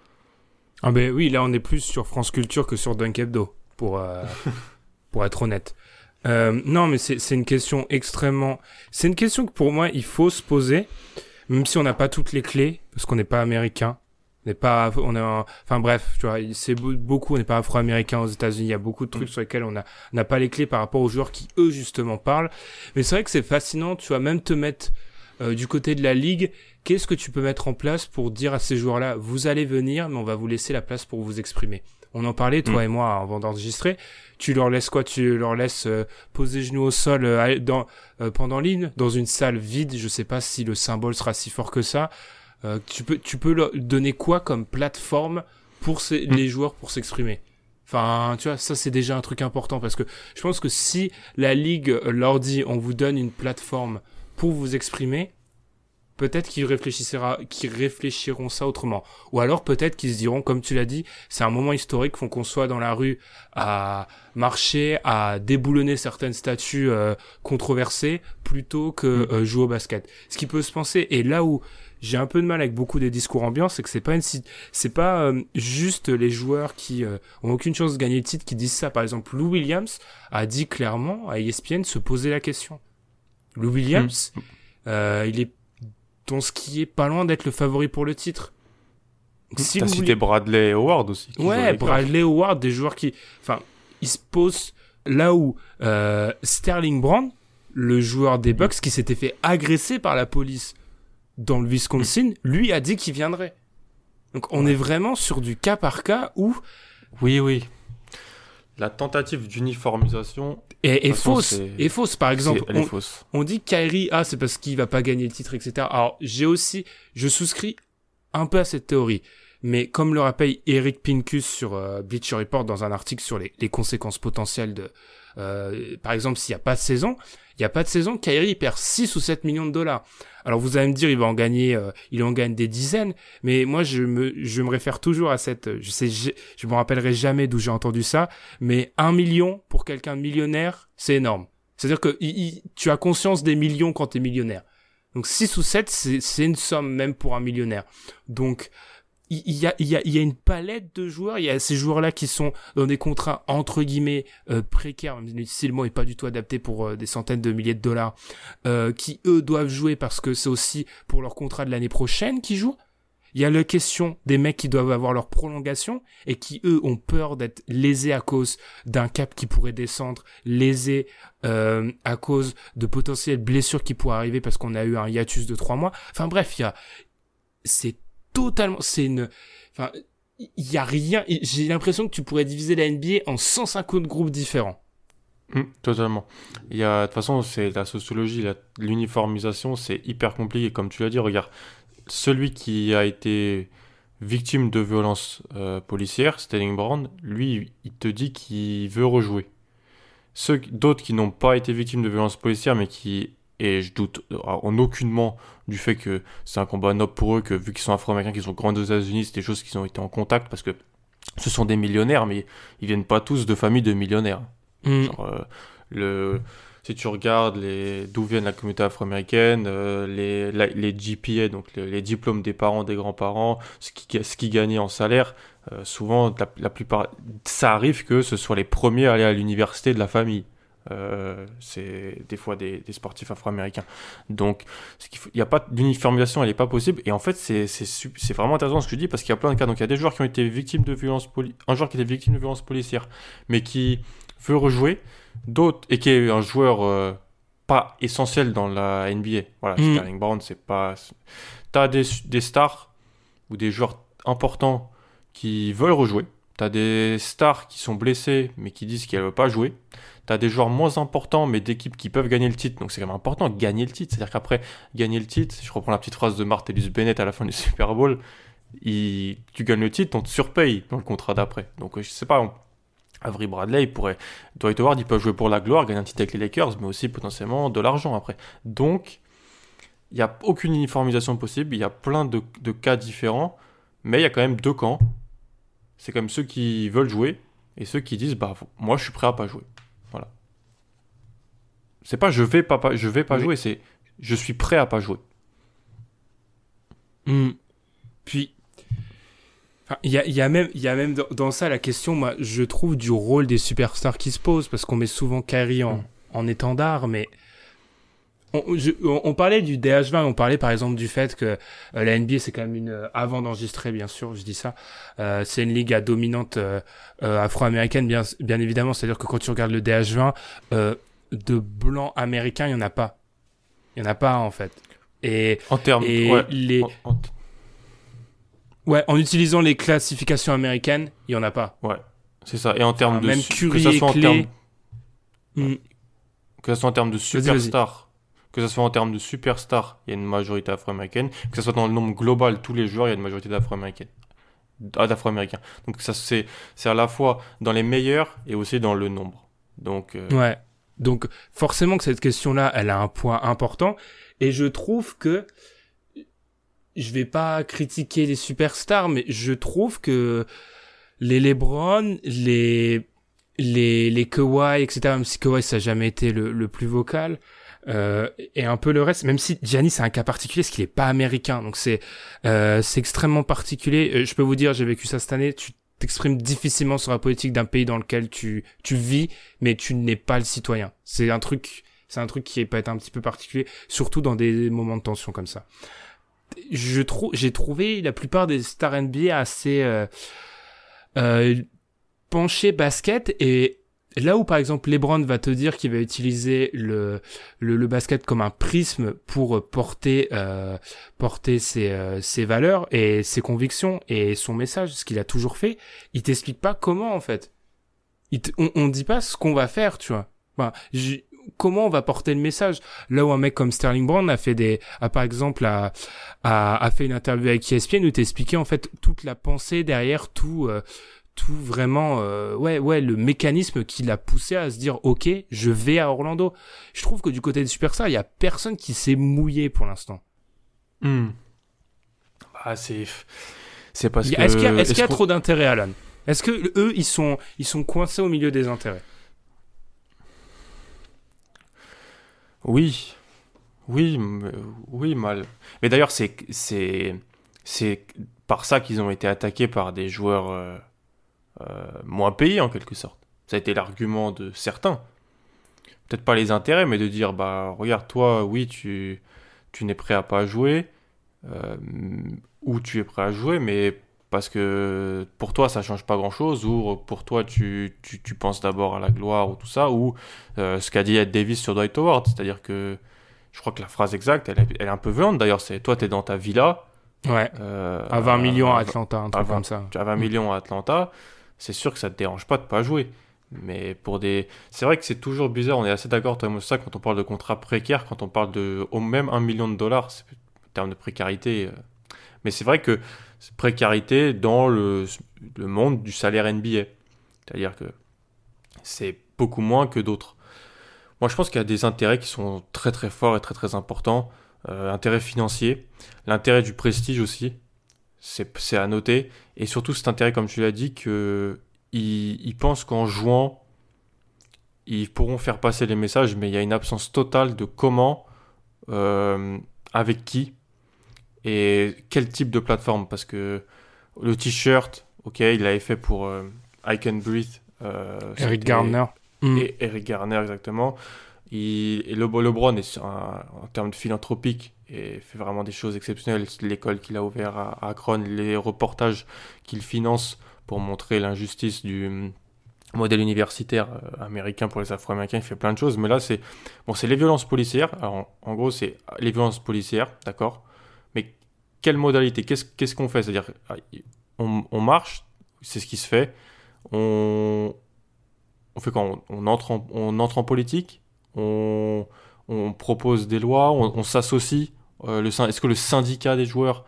Ah ben oui, là on est plus sur France Culture que sur Dunk Hebdo, pour, euh, pour être honnête. Euh, non, mais c'est, c'est une question extrêmement... C'est une question que pour moi, il faut se poser, même si on n'a pas toutes les clés, parce qu'on n'est pas américain. On n'est pas... On a, enfin bref, tu vois, c'est beaucoup, on n'est pas afro-américain aux États-Unis, il y a beaucoup de trucs sur lesquels on n'a on n'a pas les clés par rapport aux joueurs qui, eux, justement, parlent. Mais c'est vrai que c'est fascinant, tu vois, même te mettre euh, du côté de la ligue, qu'est-ce que tu peux mettre en place pour dire à ces joueurs-là, vous allez venir, mais on va vous laisser la place pour vous exprimer. On en parlait, toi mmh. et moi, avant d'enregistrer. Tu leur laisses quoi? Tu leur laisses euh, poser genoux au sol euh, dans, euh, pendant l'hymne, dans une salle vide. Je sais pas si le symbole sera si fort que ça. Euh, tu peux, tu peux leur donner quoi comme plateforme pour ces, mmh. les joueurs pour s'exprimer? Enfin, tu vois, ça c'est déjà un truc important parce que je pense que si la ligue leur dit on vous donne une plateforme pour vous exprimer, peut-être qu'ils réfléchissera, qu'ils réfléchiront ça autrement. Ou alors peut-être qu'ils se diront, comme tu l'as dit, c'est un moment historique, faut qu'on soit dans la rue à marcher, à déboulonner certaines statues euh, controversées, plutôt que euh, jouer au basket. Ce qui peut se penser, et là où j'ai un peu de mal avec beaucoup des discours ambiants, c'est que c'est pas une, c'est pas euh, juste les joueurs qui euh, ont aucune chance de gagner le titre qui disent ça. Par exemple, Lou Williams a dit clairement à E S P N de se poser la question. Lou Williams, mmh. euh, il est dans ce qui est pas loin d'être le favori pour le titre. Si T'as cité voulez... Bradley Howard aussi. Ouais, Bradley Howard, des joueurs qui, enfin, ils se posent Là où euh, Sterling Brown, le joueur des Bucks qui s'était fait agresser par la police dans le Wisconsin, lui a dit qu'il viendrait. Donc on ouais. est vraiment sur du cas par cas où... Oui, oui. La tentative d'uniformisation... est, est fausse. C'est... est fausse. Par exemple, elle on, est fausse. on dit Kyrie, ah, c'est parce qu'il va pas gagner le titre, et cetera. Alors, j'ai aussi... Je souscris un peu à cette théorie. Mais comme le rappelle Eric Pincus sur euh, Bleacher Report dans un article sur les, les conséquences potentielles de... Euh, par exemple, s'il n'y a pas de saison, il n'y a pas de saison, Kyrie il perd six ou sept millions de dollars. Alors vous allez me dire, il va en gagner, euh, il en gagne des dizaines, mais moi je me, je me réfère toujours à cette, je sais, je, je me rappellerai jamais d'où j'ai entendu ça, mais un million pour quelqu'un de millionnaire, c'est énorme. C'est-à-dire que il, il, tu as conscience des millions quand tu es millionnaire. Donc six ou sept, c'est, c'est une somme même pour un millionnaire. Donc il y a, il y a, il y a une palette de joueurs. Il y a ces joueurs-là qui sont dans des contrats entre guillemets euh, précaires, même si le mot est pas du tout adapté pour euh, des centaines de milliers de dollars, euh, qui eux doivent jouer parce que c'est aussi pour leur contrat de l'année prochaine qu'ils jouent. Il y a la question des mecs qui doivent avoir leur prolongation et qui eux ont peur d'être lésés à cause d'un cap qui pourrait descendre, lésés euh, à cause de potentielles blessures qui pourraient arriver parce qu'on a eu un hiatus de trois mois. Enfin bref, il y a, c'est totalement, c'est une, enfin, il y a rien, j'ai l'impression que tu pourrais diviser la N B A en cent cinquante groupes différents. Mmh, totalement. Il y a, de toute façon, c'est la sociologie, la, l'uniformisation, c'est hyper compliqué. Comme tu l'as dit, regarde, celui qui a été victime de violences euh, policières, Sterling Brown, lui, il te dit qu'il veut rejouer. Ceux, d'autres qui n'ont pas été victimes de violences policières, mais qui, et je doute en aucunement du fait que c'est un combat noble pour eux, que vu qu'ils sont afro-américains, qu'ils ont grandi aux États-Unis, c'est des choses qu'ils ont été en contact, parce que ce sont des millionnaires, mais ils viennent pas tous de familles de millionnaires. Mmh. Genre, euh, le, si tu regardes les, d'où viennent la communauté afro-américaine, euh, les, la, les G P A, donc les, les diplômes des parents, des grands-parents, ce qui, ce qui gagnait en salaire, euh, souvent, la, la plupart, ça arrive que ce soit les premiers à aller à l'université de la famille. Euh, c'est des fois des, des sportifs afro-américains. Donc, il n'y a pas d'uniformisation, elle n'est pas possible. Et en fait, c'est, c'est, c'est vraiment intéressant ce que tu dis parce qu'il y a plein de cas. Donc, il y a des joueurs qui ont été victimes de violences poli- un joueur qui était victime de violences policières, mais qui veut rejouer, d'autres, et qui est un joueur euh, pas essentiel dans la N B A. Voilà, mmh. Sterling Brown, c'est pas. T'as des, des stars ou des joueurs importants qui veulent rejouer. T'as des stars qui sont blessés, mais qui disent qu'elles ne veulent pas jouer. T'as des joueurs moins importants, mais d'équipes qui peuvent gagner le titre. Donc c'est quand même important de gagner le titre. C'est-à-dire qu'après gagner le titre, je reprends la petite phrase de Martellus Bennett à la fin du Super Bowl, il, tu gagnes le titre, on te surpaye dans le contrat d'après. Donc je sais pas, on, Avery Bradley, il pourrait, Dwight Howard, il peut jouer pour la gloire, gagner un titre avec les Lakers, mais aussi potentiellement de l'argent après. Donc il n'y a aucune uniformisation possible, il y a plein de, de cas différents, mais il y a quand même deux camps. C'est quand même ceux qui veulent jouer et ceux qui disent bah moi je suis prêt à pas jouer. Voilà. C'est pas je vais pas, pas je vais pas oui. jouer, c'est je suis prêt à pas jouer. Mmh. Puis il y a, y a même il y a même dans, dans ça la question, moi je trouve, du rôle des superstars qui se pose, parce qu'on met souvent Kyrie en, mmh. en étendard, mais On, je, on, on parlait du D H vingt, on parlait par exemple du fait que euh, la N B A c'est quand même une, euh, avant d'enregistrer bien sûr, je dis ça, euh, c'est une ligue à dominante euh, euh, afro-américaine bien, bien évidemment, c'est-à-dire que quand tu regardes le D H vingt, euh, de blancs américains, il y en a pas. Il y en a pas en fait. Et, en termes, et ouais, les... en, en... ouais, en utilisant les classifications américaines, il y en a pas. Ouais, c'est ça. Et en termes enfin, de... Même su... Curry que ça soit et en Clay... termes... Mm. Que ce soit en termes de Vas-y, superstars... vas-y. Que ce soit en termes de superstars, il y a une majorité afro-américaine. Que ce soit dans le nombre global, tous les joueurs, il y a une majorité d'afro-américaines. d'afro-américains. Donc ça, c'est, c'est à la fois dans les meilleurs et aussi dans le nombre. Donc, euh... ouais. Donc forcément que cette question-là, elle a un point important. Et je trouve que, je vais pas critiquer les superstars, mais je trouve que les LeBron, les les les Kawhi, et cetera. Même si Kawhi ça n'a jamais été le, le plus vocal. Euh, et un peu le reste, même si Giannis c'est un cas particulier, parce qu'il est pas américain, donc c'est euh, c'est extrêmement particulier. Euh, je peux vous dire, j'ai vécu ça cette année, tu t'exprimes difficilement sur la politique d'un pays dans lequel tu tu vis, mais tu n'es pas le citoyen. C'est un truc, c'est un truc qui peut être un petit peu particulier, surtout dans des moments de tension comme ça. Je trouve, j'ai trouvé la plupart des stars N B A assez euh, euh, penchés basket, et là où par exemple LeBron va te dire qu'il va utiliser le le, le basket comme un prisme pour porter euh, porter ses euh, ses valeurs et ses convictions et son message, ce qu'il a toujours fait, il t'explique pas comment en fait. Il t- on on dit pas ce qu'on va faire, tu vois. Enfin, j- comment on va porter le message. Là où un mec comme Sterling Brown a fait des a par exemple a a, a fait une interview avec E S P N où t'expliquait en fait toute la pensée derrière tout euh, tout vraiment euh, ouais ouais le mécanisme qui l'a poussé à se dire ok je vais à Orlando. Je trouve que du côté des Superstars il y a personne qui s'est mouillé pour l'instant. Hmm. Bah, c'est c'est parce Il y que a- est-ce qu'il y a, est-ce est-ce qu'il y a qu'on- trop d'intérêt, Alan? Est-ce que eux ils sont ils sont coincés au milieu des intérêts? Oui, oui, m- oui, mal. Mais d'ailleurs, c'est c'est c'est par ça qu'ils ont été attaqués par des joueurs euh, euh, moins payés en quelque sorte. Ça a été l'argument de certains. Peut-être pas les intérêts, mais de dire bah regarde toi, oui, tu tu n'es prêt à pas jouer, euh, ou tu es prêt à jouer, mais parce que pour toi ça change pas grand-chose, ou pour toi tu, tu, tu penses d'abord à la gloire ou tout ça, ou euh, ce qu'a dit Ed Davis sur Dwight Howard, c'est-à-dire que je crois que la phrase exacte, elle, est- elle est un peu violente d'ailleurs, c'est toi t'es dans ta villa, Ouais. euh, À vingt millions à à- Atlanta, un à truc vingt comme ça. tu as vingt Mm. millions à Atlanta, c'est sûr que ça te dérange pas de pas jouer. Mais pour des. C'est vrai que c'est toujours bizarre, on est assez d'accord, toi et moi, sur ça, quand on parle de contrat précaire, quand on parle de au même un million de dollars, c'est- en termes de précarité. euh. Mais c'est vrai que c'est précarité dans le, le monde du salaire N B A. C'est-à-dire que c'est beaucoup moins que d'autres. Moi, je pense qu'il y a des intérêts qui sont très très forts et très très importants. Euh, intérêt financier, l'intérêt du prestige aussi, c'est c'est à noter. Et surtout cet intérêt, comme tu l'as dit, que ils, ils pensent qu'en jouant, ils pourront faire passer les messages, mais il y a une absence totale de comment, euh, avec qui et quel type de plateforme. Parce que le t-shirt, ok, il l'avait fait pour euh, I Can Breathe. euh, Eric c'était- Gardner. Mm. et Eric Garner, exactement. Il, et le, LeBron, est sur un- en termes de philanthropique, et fait vraiment des choses exceptionnelles. L'école qu'il a ouverte à, à Akron, les reportages qu'il finance pour montrer l'injustice du modèle universitaire euh, américain pour les Afro-Américains, il fait plein de choses. Mais là, c'est bon, c'est les violences policières. Alors, en, en gros, c'est les violences policières, d'accord. Mais quelle modalité? Qu'est-ce qu'est-ce qu'on fait? C'est-à-dire, on, on marche, c'est ce qui se fait. On, on fait quand on, on entre en, on entre en politique, on, on propose des lois, on, on s'associe. Euh, le, syn- est-ce que le syndicat des joueurs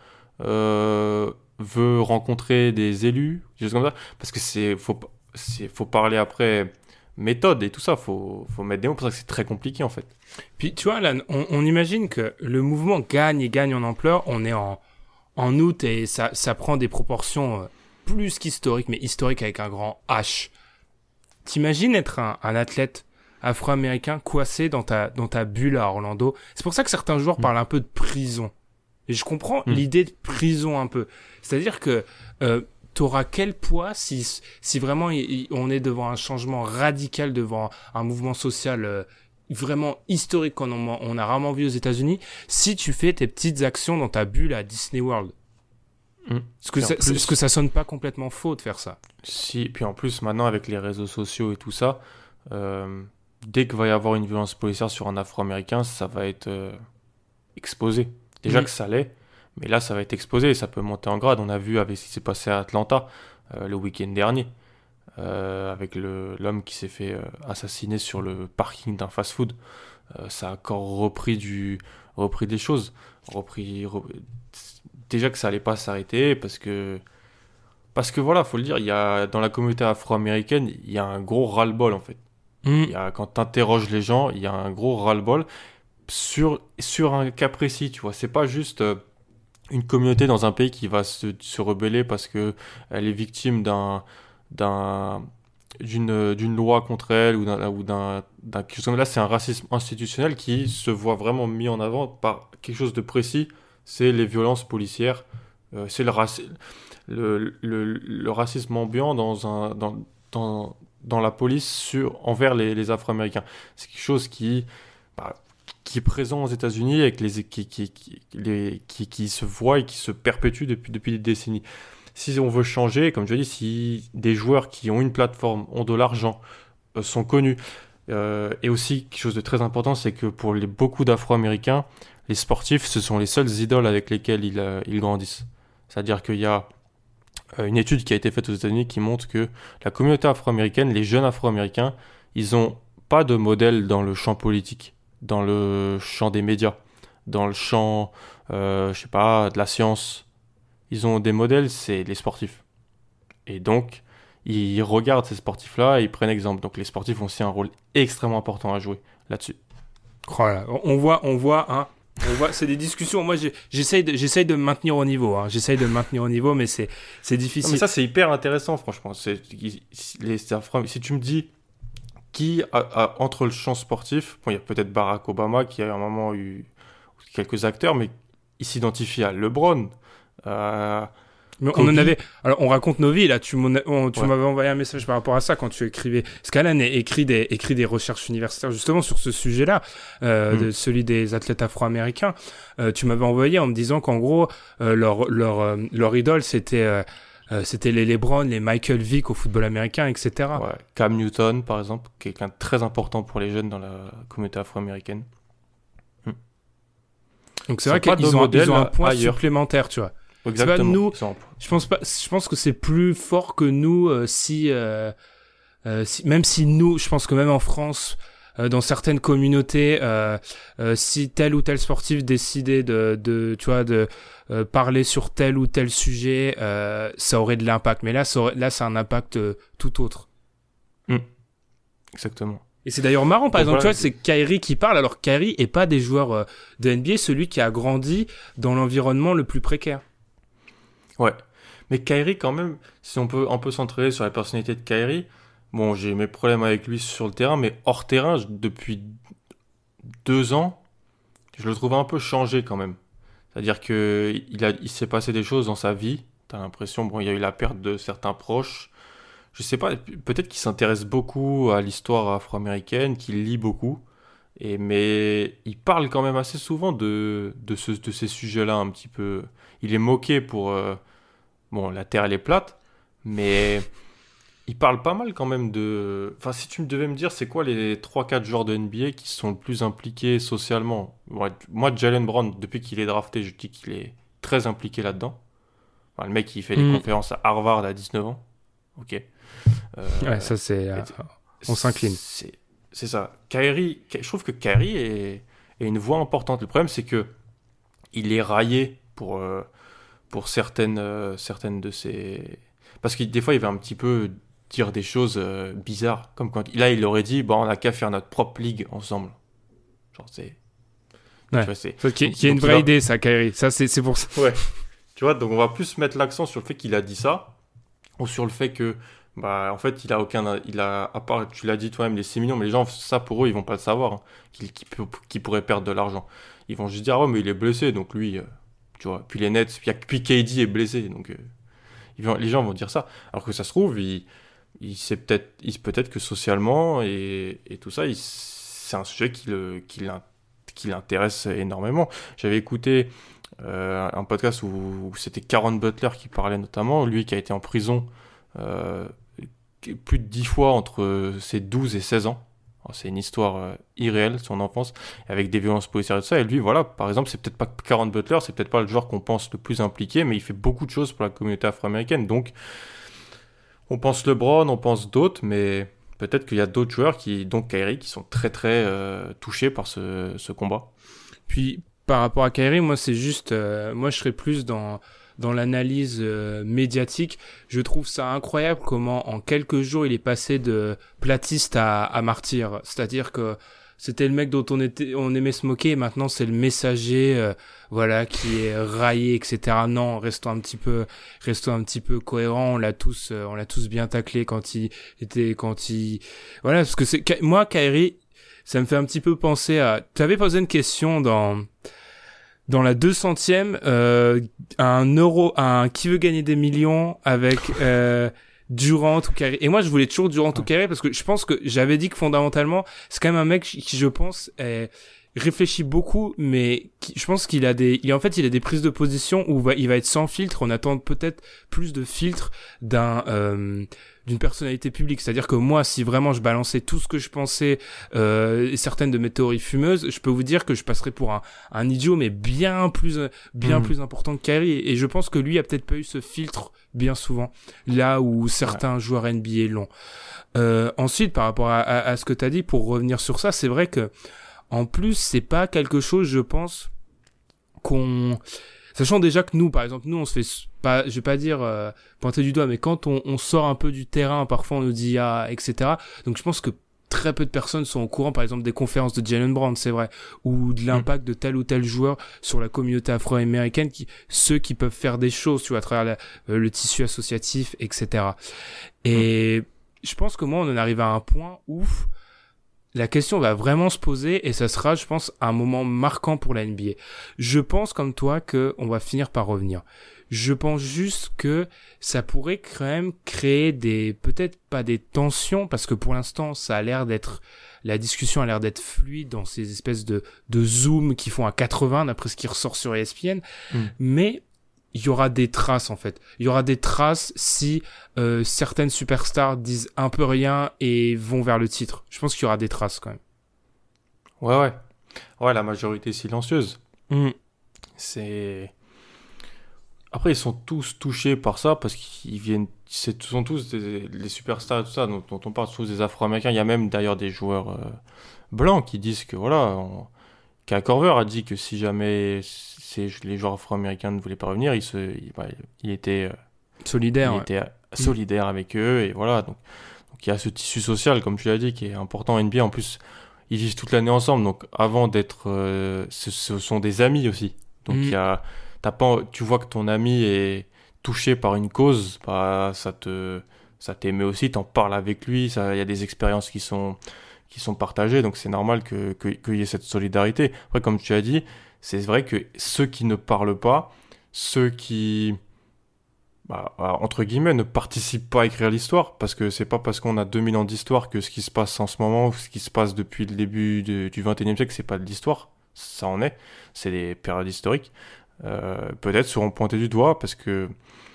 euh, veut rencontrer des élus, des choses comme ça? Parce que c'est faut, p- c'est faut parler après méthode et tout ça, faut, faut mettre des mots, pour ça que c'est très compliqué en fait. Puis tu vois, Alan, on, on imagine que le mouvement gagne et gagne en ampleur. On est en, en août et ça, ça prend des proportions euh, plus qu'historiques, mais historiques avec un grand H. T'imagines être un, un athlète afro-américain coincé dans ta, dans ta bulle à Orlando? C'est pour ça que certains joueurs Mm. parlent un peu de prison. Et je comprends Mm. l'idée de prison un peu. C'est-à-dire que euh, t'auras quel poids si, si vraiment il- il- on est devant un changement radical, devant un mouvement social euh, vraiment historique qu'on en- on a rarement vu aux États-Unis, si tu fais tes petites actions dans ta bulle à Disney World? Mm. Est-ce que, Et en ça, plus- est-ce que ça sonne pas complètement faux de faire ça? Si, puis en plus, maintenant, avec les réseaux sociaux et tout ça, euh, dès qu'il va y avoir une violence policière sur un Afro-Américain, ça va être euh, exposé. Déjà Mm. que ça l'est, mais là, ça va être exposé et ça peut monter en grade. On a vu avec ce qui s'est passé à Atlanta euh, le week-end dernier, euh, avec le, l'homme qui s'est fait euh, assassiner sur le parking d'un fast-food. Euh, ça a encore repris, du, repris des choses. Repris, re- Déjà que ça allait pas s'arrêter parce que parce que voilà, faut le dire, il y a dans la communauté afro-américaine, il y a un gros ras-le-bol en fait. Mm. Il y a, quand tu interroges les gens, il y a un gros ras-le-bol sur sur un cas précis, tu vois. C'est pas juste euh, une communauté dans un pays qui va se, se rebeller parce que elle est victime d'un d'un d'une d'une loi contre elle ou d'un ou d'un d'un quelque chose comme là, c'est un racisme institutionnel qui se voit vraiment mis en avant par quelque chose de précis, c'est les violences policières, euh, c'est le racisme le, le, le racisme ambiant dans, un, dans, dans, dans la police sur, envers les, les Afro-Américains. C'est quelque chose qui, bah, qui est présent aux États-Unis et les, qui, qui, qui, les, qui, qui se voit et qui se perpétue depuis, depuis des décennies. Si on veut changer, comme je l'ai dit, si des joueurs qui ont une plateforme, ont de l'argent, euh, sont connus. Euh, et aussi, quelque chose de très important, c'est que pour les, beaucoup d'Afro-Américains, les sportifs, ce sont les seules idoles avec lesquelles ils, euh, ils grandissent. C'est-à-dire qu'il y a euh, une étude qui a été faite aux États-Unis qui montre que la communauté afro-américaine, les jeunes afro-américains, ils n'ont pas de modèle dans le champ politique, dans le champ des médias, dans le champ, euh, je sais pas, de la science. Ils ont des modèles, c'est les sportifs. Et donc, ils regardent ces sportifs-là et ils prennent exemple. Donc, les sportifs ont aussi un rôle extrêmement important à jouer là-dessus. Voilà, on voit, on voit, hein. On voit, c'est des discussions. Moi, j'ai, j'essaye de, j'essaye de me maintenir au niveau. Hein. J'essaye de me maintenir au niveau, mais c'est, c'est difficile. Non, mais ça, c'est hyper intéressant, franchement. C'est, les, si tu me dis qui, a, a, entre le champ sportif, bon, il y a peut-être Barack Obama qui a à un moment eu quelques acteurs, mais il s'identifie à LeBron. Euh, Mais on en avait. Alors, on raconte nos vies, là. Tu, on, tu ouais. m'avais envoyé un message par rapport à ça quand tu écrivais. Scalan écrit des, écrit des recherches universitaires, justement, sur ce sujet-là, euh, mm. de celui des athlètes afro-américains. Euh, tu m'avais envoyé en me disant qu'en gros, euh, leur, leur, euh, leur idole, c'était, euh, euh, c'était les LeBron, les Michael Vick au football américain, et cetera. Ouais. Cam Newton, par exemple, quelqu'un de très important pour les jeunes dans la communauté afro-américaine. Mm. Donc, c'est vrai qu'ils ont, ils ont un point ailleurs. supplémentaire, tu vois. Exactement. C'est pas nous. Je pense pas. Je pense que c'est plus fort que nous euh, si, euh, euh, si, même si nous, je pense que même en France, euh, dans certaines communautés, euh, euh, si tel ou tel sportif décidait de, de, tu vois, de euh, parler sur tel ou tel sujet, euh, ça aurait de l'impact. Mais là, ça aurait, là, c'est un impact euh, tout autre. Mmh. Exactement. Et c'est d'ailleurs marrant, par Donc exemple, voilà, tu vois, c'est Kyrie qui parle, alors Kyrie est pas des joueurs euh, de N B A, celui qui a grandi dans l'environnement le plus précaire. Ouais, mais Kyrie quand même, si on peut un peu s'entraîner sur la personnalité de Kyrie, bon, j'ai mes problèmes avec lui sur le terrain, mais hors terrain, je, depuis deux ans, je le trouve un peu changé quand même. C'est-à-dire que il a, il s'est passé des choses dans sa vie. T'as l'impression, bon, il y a eu la perte de certains proches. Je sais pas, peut-être qu'il s'intéresse beaucoup à l'histoire afro-américaine, qu'il lit beaucoup. Et, mais il parle quand même assez souvent de, de, ce, de ces sujets-là un petit peu. Il est moqué pour... Euh, bon, la Terre, elle est plate, mais il parle pas mal quand même de... Enfin, si tu me devais me dire, c'est quoi les trois quatre joueurs de N B A qui sont le plus impliqués socialement ? Ouais, moi, Jaylen Brown, depuis qu'il est drafté, je dis qu'il est très impliqué là-dedans. Enfin, le mec, il fait des mmh. conférences à Harvard à dix-neuf ans. Ok. Euh, ouais, ça, c'est... Euh, on s'incline. C'est... C'est ça. Kyrie, je trouve que Kyrie est, est une voix importante. Le problème, c'est que il est raillé pour, euh, pour certaines, euh, certaines de ses... Parce que des fois, il va un petit peu dire des choses euh, bizarres. Comme quand là, il aurait dit, bon, on n'a qu'à faire notre propre ligue ensemble. Genre, c'est... Ouais. Tu vois, c'est... Ça, qui, qui est une vraie va... idée, ça, Kyrie. Ça, c'est, c'est pour ça. Ouais. Tu vois, donc on va plus mettre l'accent sur le fait qu'il a dit ça, ou sur le fait que bah, en fait, il a aucun, il a, à part, tu l'as dit toi-même, les six millions, mais les gens, ça, pour eux, ils vont pas le savoir, hein, qu'il, qu'il, qu'il pourrait perdre de l'argent. Ils vont juste dire, ah ouais, mais il est blessé, donc lui, euh, tu vois, puis les Nets, puis, puis K D est blessé, donc, euh, ils vont, les gens vont dire ça. Alors que ça se trouve, il, il sait peut-être, il, peut-être que socialement, et, et tout ça, il, c'est un sujet qui le, qui l'intéresse, qui l'intéresse énormément. J'avais écouté, euh, un podcast où, où c'était Caron Butler qui parlait notamment, lui qui a été en prison, euh, plus de dix fois entre ses douze et seize ans. Alors, c'est une histoire euh, irréelle, son enfance, avec des violences policières et tout ça. Et lui, voilà, par exemple, c'est peut-être pas Caron Butler, c'est peut-être pas le joueur qu'on pense le plus impliqué, mais il fait beaucoup de choses pour la communauté afro-américaine. Donc, on pense LeBron, on pense d'autres, mais peut-être qu'il y a d'autres joueurs, qui, donc Kyrie, qui sont très très euh, touchés par ce, ce combat. Puis, par rapport à Kyrie, moi, c'est juste... Euh, moi, je serais plus dans... dans l'analyse euh, médiatique. Je trouve ça incroyable comment en quelques jours il est passé de platiste à, à martyr. C'est-à-dire que c'était le mec dont on était, on aimait se moquer, et maintenant c'est le messager, euh, voilà, qui est raillé, et cetera. Non, restons un petit peu, restons un petit peu cohérents. On l'a tous, euh, on l'a tous bien taclé quand il était, quand il, voilà, parce que c'est moi, Kyrie, ça me fait un petit peu penser à. Tu avais posé une question dans. Dans la deux centième, euh, un euro, un qui veut gagner des millions avec euh, Durant ou Kyrie. Et moi, je voulais toujours Durant ouais. ou Kyrie parce que je pense que j'avais dit que fondamentalement, c'est quand même un mec qui, je pense, est, réfléchit beaucoup, mais qui, je pense qu'il a des, il, en fait, il a des prises de position où va, il va être sans filtre. On attend peut-être plus de filtre d'un, euh, d'une personnalité publique. C'est-à-dire que moi, si vraiment je balançais tout ce que je pensais, euh, certaines de mes théories fumeuses, je peux vous dire que je passerais pour un, un idiot, mais bien plus, bien mmh. plus important que Kyrie. Et je pense que lui a peut-être pas eu ce filtre bien souvent, là où certains ouais. joueurs N B A l'ont. Euh, ensuite, par rapport à, à, à ce que t'as dit, pour revenir sur ça, c'est vrai que en plus, c'est pas quelque chose, je pense, qu'on... Sachant déjà que nous, par exemple, nous, on se fait pas, je vais pas dire euh, pointer du doigt, mais quand on, on sort un peu du terrain, parfois on nous dit ah, et cetera. Donc je pense que très peu de personnes sont au courant, par exemple, des conférences de Jaylen Brown, c'est vrai, ou de l'impact de tel ou tel joueur sur la communauté afro-américaine, qui, ceux qui peuvent faire des choses, tu vois, à travers la, euh, le tissu associatif, et cetera. Et mmh. je pense que moi, on en arrive à un point où la question va vraiment se poser et ça sera, je pense, un moment marquant pour la N B A. Je pense, comme toi, que on va finir par revenir. Je pense juste que ça pourrait quand même créer des, peut-être pas des tensions, parce que pour l'instant, ça a l'air d'être, la discussion a l'air d'être fluide dans ces espèces de, de zoom qui font à quatre-vingts, d'après ce qui ressort sur E S P N. Mm. Mais il y aura des traces, en fait. Il y aura des traces si euh, certaines superstars disent un peu rien et vont vers le titre. Je pense qu'il y aura des traces, quand même. Ouais, ouais. Ouais, la majorité silencieuse. Mm. C'est... Après, ils sont tous touchés par ça, parce qu'ils viennent... Ce sont tous des, les superstars et tout ça, dont, dont on parle, tous des Afro-Américains. Il y a même, d'ailleurs, des joueurs euh, blancs qui disent que, voilà... On... Kyle Korver a dit que si jamais ces, les joueurs afro-américains ne voulaient pas revenir, il, se, il, bah, il était euh, solidaire, il ouais. était solidaire mmh. avec eux, et voilà. Donc, donc il y a ce tissu social, comme tu l'as dit, qui est important en N B A. En plus, ils vivent toute l'année ensemble, donc avant d'être, euh, ce, ce sont des amis aussi. Donc mmh. il y a, t'as pas, tu vois que ton ami est touché par une cause, bah ça te, ça t'émeut aussi. T'en parles avec lui. Ça, il y a des expériences qui sont qui sont partagés, donc c'est normal que, que, qu'il y ait cette solidarité. Après, comme tu as dit, c'est vrai que ceux qui ne parlent pas, ceux qui, bah, entre guillemets, ne participent pas à écrire l'histoire, parce que c'est pas parce qu'on a deux mille ans d'histoire que ce qui se passe en ce moment, ou ce qui se passe depuis le début de, du vingt et unième siècle, c'est pas de l'histoire, ça en est, c'est des périodes historiques, euh, peut-être seront pointés du doigt, parce que...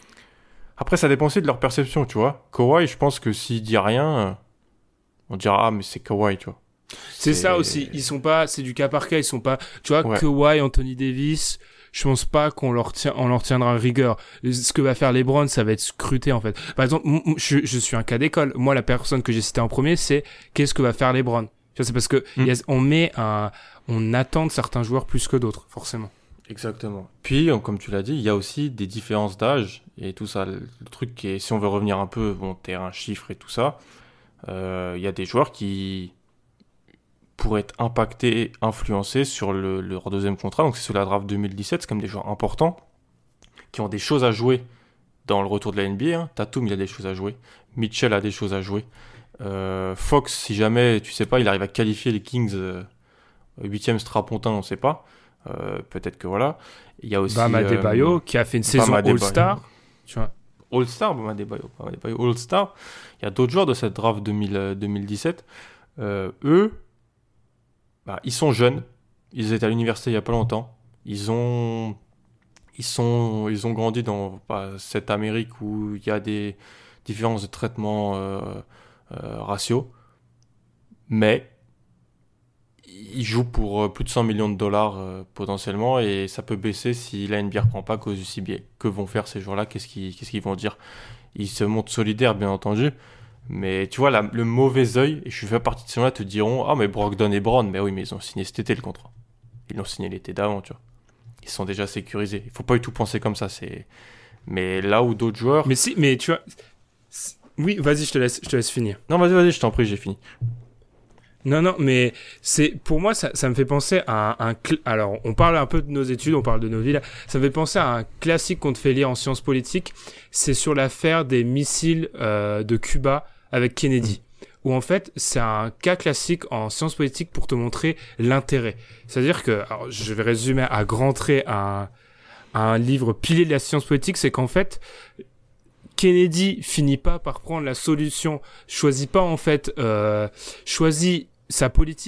Après, ça dépend aussi de leur perception, tu vois. Kawhi, je pense que s'il dit rien... On dira, ah, mais c'est Kawhi, tu vois. C'est, c'est ça aussi. Ils sont pas, c'est du cas par cas. Ils sont pas, tu vois, ouais. Kawhi, Anthony Davis, je pense pas qu'on leur tient, on leur tiendra rigueur. Ce que va faire LeBron, ça va être scruté, en fait. Par exemple, m- m- je, je suis un cas d'école. Moi, la personne que j'ai citée en premier, c'est qu'est-ce que va faire LeBron. Tu vois, c'est parce que mm. y a, on met un, on attend de certains joueurs plus que d'autres, forcément. Exactement. Puis, comme tu l'as dit, il y a aussi des différences d'âge et tout ça. Le truc qui est, si on veut revenir un peu, bon, terrain, chiffres et tout ça, il euh, y a des joueurs qui pourraient être impactés, influencés sur le, leur deuxième contrat. Donc c'est sur la draft deux mille dix-sept, c'est comme des joueurs importants qui ont des choses à jouer dans le retour de la N B A. Hein. Tatum, il a des choses à jouer. Mitchell a des choses à jouer. Euh, Fox, si jamais, tu sais pas, il arrive à qualifier les Kings euh, huitième strapontin, on sait pas. Euh, peut-être que voilà. Il y a aussi Bam Adebayo euh, qui a fait une saison All-Star. Tu vois. All-Star, Bam Adebayo, Bam Adebayo, All-Star. Il y a d'autres joueurs de cette draft deux mille, deux mille dix-sept. Euh, eux, bah, ils sont jeunes. Ils étaient à l'université il n'y a pas longtemps. Ils ont, ils sont, ils ont grandi dans bah, cette Amérique où il y a des différences de traitement euh, euh, raciaux. Mais ils jouent pour plus de cent millions de dollars euh, potentiellement, et ça peut baisser si la N B A ne reprend pas à cause du C B A. Que vont faire ces joueurs-là ? Qu'est-ce qu'ils, qu'est-ce qu'ils vont dire ? Ils se montrent solidaires, bien entendu, mais tu vois, la, le mauvais œil, et je fais partie de ces gens-là, te diront « Ah, mais Brogdon et Brown, mais oui, mais ils ont signé cet été le contrat. Ils l'ont signé l'été d'avant, tu vois. Ils sont déjà sécurisés. Il faut pas du tout penser comme ça. C'est... Mais là où d'autres joueurs... » Mais si, mais tu vois... Oui, vas-y, je te laisse, je te laisse finir. Non, vas-y, vas-y, je t'en prie, j'ai fini. Non, non, mais c'est pour moi, ça, ça me fait penser à un, un... Alors, on parle un peu de nos études, on parle de nos villes. Ça me fait penser à un classique qu'on te fait lire en sciences politiques. C'est sur l'affaire des missiles euh, de Cuba avec Kennedy. Mmh. Où en fait, c'est un cas classique en sciences politiques pour te montrer l'intérêt. C'est-à-dire que, alors, je vais résumer à grands traits un, un livre pilier de la science politique, c'est qu'en fait... Kennedy finit pas par prendre la solution, choisit pas en fait, euh, choisit sa politique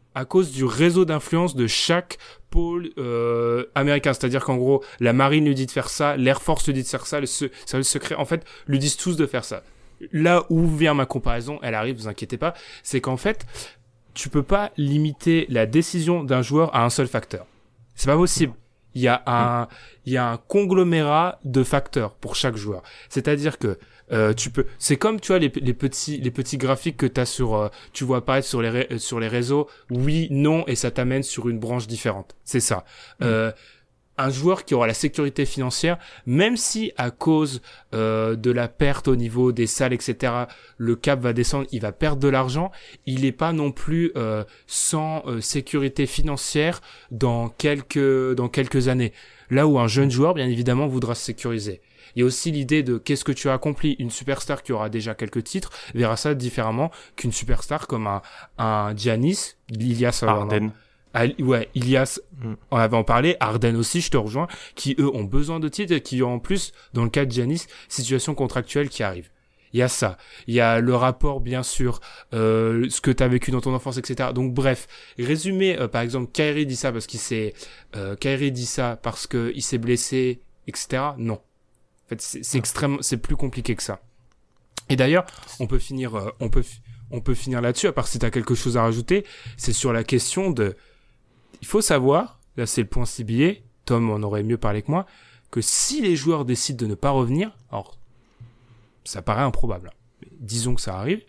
à cause du réseau d'influence de chaque pôle euh, américain. C'est-à-dire qu'en gros, la marine lui dit de faire ça, l'Air Force lui dit de faire ça, le se- service secret, en fait, lui disent tous de faire ça. Là où vient ma comparaison, elle arrive, vous inquiétez pas, c'est qu'en fait, tu peux pas limiter la décision d'un joueur à un seul facteur. C'est pas possible. Il y a un, il y a un conglomérat de facteurs pour chaque joueur. C'est-à-dire que euh, tu peux, c'est comme tu vois les, les petits, les petits graphiques que t'as sur, euh, tu vois apparaître sur les ré- sur les réseaux, oui, non, et ça t'amène sur une branche différente. C'est ça. Mmh. Euh, un joueur qui aura la sécurité financière, même si à cause euh, de la perte au niveau des salles, et cetera, le cap va descendre, il va perdre de l'argent, il n'est pas non plus euh, sans euh, sécurité financière dans quelques dans quelques années. Là où un jeune joueur, bien évidemment, voudra se sécuriser. Il y a aussi l'idée de qu'est-ce que tu as accompli. Une superstar qui aura déjà quelques titres verra ça différemment qu'une superstar comme un un Giannis, Ilias Harden. Ah, ouais, Ilias, mm. on avait en parlé, Harden aussi, je te rejoins, qui eux ont besoin de titres et qui ont en plus, dans le cas de Giannis, situation contractuelle qui arrive. Il y a ça, il y a le rapport bien sûr, euh, ce que t'as vécu dans ton enfance, et cetera. Donc bref, résumé, euh, par exemple, Kyrie dit ça parce qu'il s'est, euh, Kyrie dit ça parce que il s'est blessé, et cetera. Non, en fait, c'est, c'est extrêmement, c'est plus compliqué que ça. Et d'ailleurs, on peut finir, euh, on peut, on peut finir là-dessus. À part si t'as quelque chose à rajouter, c'est sur la question de il faut savoir, là c'est le point ciblé, Tom en aurait mieux parlé que moi, que si les joueurs décident de ne pas revenir, alors ça paraît improbable, mais disons que ça arrive,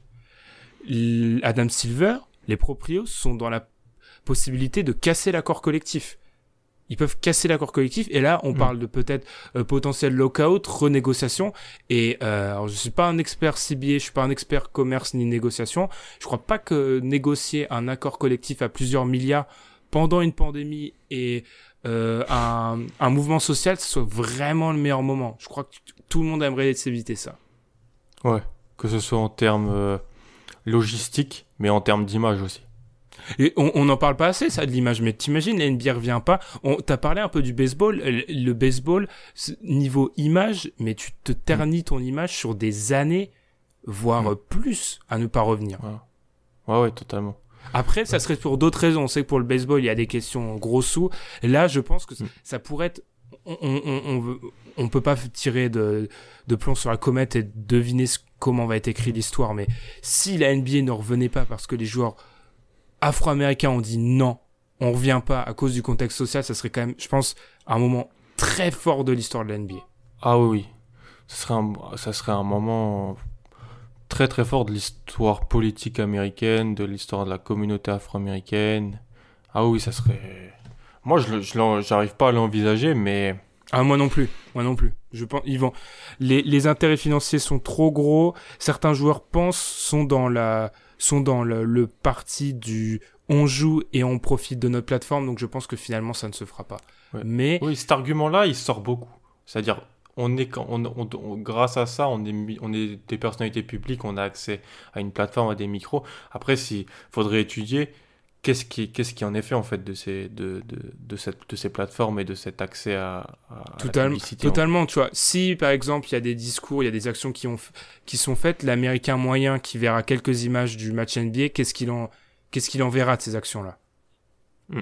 Adam Silver, les proprios sont dans la possibilité de casser l'accord collectif. Ils peuvent casser l'accord collectif et là on mmh. parle de peut-être euh, potentiel lockout, renégociation et euh, alors je suis pas un expert C B A, je suis pas un expert commerce ni négociation, je crois pas que négocier un accord collectif à plusieurs milliards pendant une pandémie et euh, un, un mouvement social, ce soit vraiment le meilleur moment. Je crois que t- tout le monde aimerait s'éviter ça. Ouais, que ce soit en termes euh, logistiques, mais en termes d'image aussi. Et on, on en parle pas assez, ça, de l'image, mais t'imagines, la N B A revient pas. On, t'as parlé un peu du baseball. Le, le baseball, niveau image, mais tu te ternis ton image sur des années, voire mmh. plus, à ne pas revenir. Ouais, ouais, ouais totalement. Après, ça serait pour d'autres raisons. On sait que pour le baseball, il y a des questions gros sous. Là, je pense que ça, ça pourrait être... On, on, on, veut, on peut pas tirer de, de plomb sur la comète et deviner ce, comment va être écrite l'histoire. Mais si la N B A ne revenait pas parce que les joueurs afro-américains ont dit non, on revient pas à cause du contexte social, ça serait quand même, je pense, un moment très fort de l'histoire de la N B A. Ah oui, oui. Ça serait un, ça serait un moment... très très fort de l'histoire politique américaine, de l'histoire de la communauté afro-américaine. Ah oui, ça serait... Moi, je, je j'arrive pas à l'envisager, mais... Ah, moi non plus, moi non plus. Je pense, ils vont... Les, les intérêts financiers sont trop gros. Certains joueurs pensent, sont dans la, sont dans le, le parti du on joue et on profite de notre plateforme, donc je pense que finalement, ça ne se fera pas. Ouais. Mais... Oui, cet argument-là, il sort beaucoup. C'est-à-dire... On est, on, on, on, grâce à ça, on est, on est des personnalités publiques, on a accès à une plateforme, à des micros. Après, il faudrait étudier qu'est-ce qui, qu'est-ce qui en est fait, en fait, de ces, de, de, de, cette, de ces plateformes et de cet accès à, à Total, la publicité. Totalement, tu vois. Si, par exemple, il y a des discours, il y a des actions qui, ont, qui sont faites, l'Américain moyen qui verra quelques images du match N B A, qu'est-ce qu'il en, qu'est-ce qu'il en verra de ces actions-là? mmh.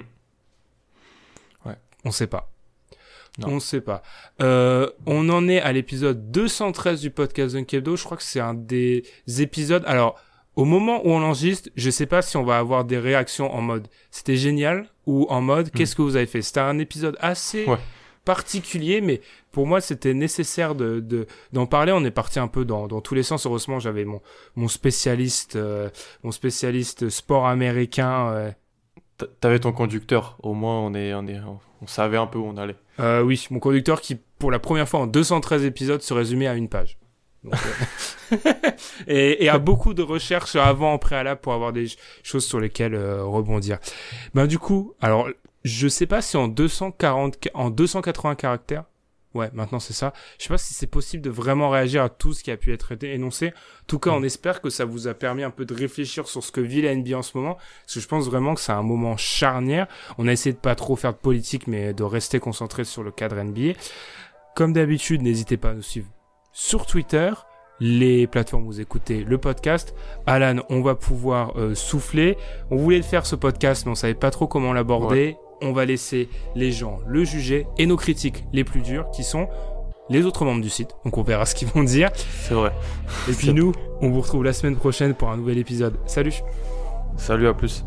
Ouais. On sait pas. Non. On sait pas. Euh, on en est à l'épisode deux cent treize du podcast Dunk Hebdo. Je crois que c'est un des épisodes. Alors, au moment où on enregistre, je sais pas si on va avoir des réactions en mode c'était génial ou en mode mmh. qu'est-ce que vous avez fait. C'était un épisode assez ouais. particulier, mais pour moi c'était nécessaire de, de d'en parler. On est parti un peu dans dans tous les sens. Heureusement, j'avais mon mon spécialiste euh, mon spécialiste sport américain. Euh, T'avais ton conducteur, au moins on est, on est, on savait un peu où on allait. Euh, oui, mon conducteur qui, pour la première fois en deux cent treize épisodes, se résumait à une page. Donc, euh... et, et à beaucoup de recherches avant en préalable pour avoir des choses sur lesquelles euh, rebondir. Ben du coup, alors je sais pas si en deux cent quarante, en deux cent quatre-vingts caractères, ouais, maintenant c'est ça. Je sais pas si c'est possible de vraiment réagir à tout ce qui a pu être énoncé. En tout cas, on espère que ça vous a permis un peu de réfléchir sur ce que vit la N B A en ce moment, parce que je pense vraiment que c'est un moment charnière. On a essayé de pas trop faire de politique, mais de rester concentré sur le cadre N B A. Comme d'habitude, n'hésitez pas à nous suivre sur Twitter. les plateformes où vous écoutez le podcast. Alan, on va pouvoir euh, souffler. On voulait faire ce podcast, mais on savait pas trop comment l'aborder. Ouais. On va laisser les gens le juger et nos critiques les plus dures, qui sont les autres membres du site. Donc on verra ce qu'ils vont dire. C'est vrai. Et puis nous, on vous retrouve la semaine prochaine pour un nouvel épisode. Salut. Salut, à plus.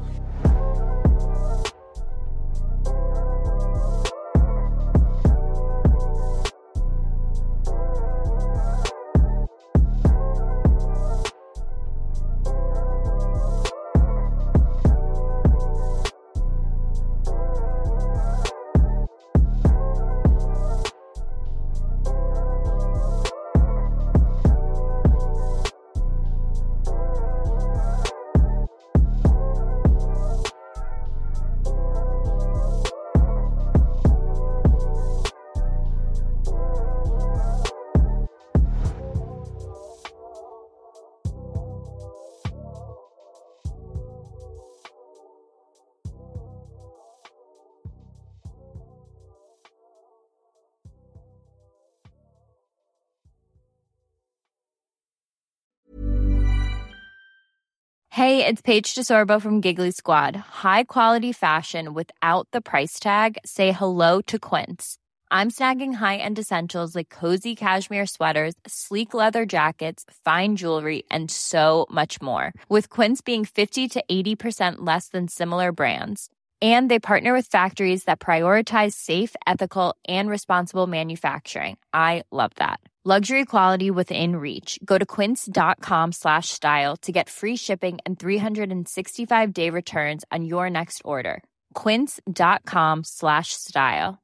Hey, it's Paige DeSorbo from Giggly Squad. High quality fashion without the price tag. Say hello to Quince. I'm snagging high-end essentials like cozy cashmere sweaters, sleek leather jackets, fine jewelry, and so much more. With Quince being fifty to eighty percent less than similar brands. And they partner with factories that prioritize safe, ethical, and responsible manufacturing. I love that. Luxury quality within reach. Go to quince.com slash style to get free shipping and three sixty-five day returns on your next order. Quince.com slash style.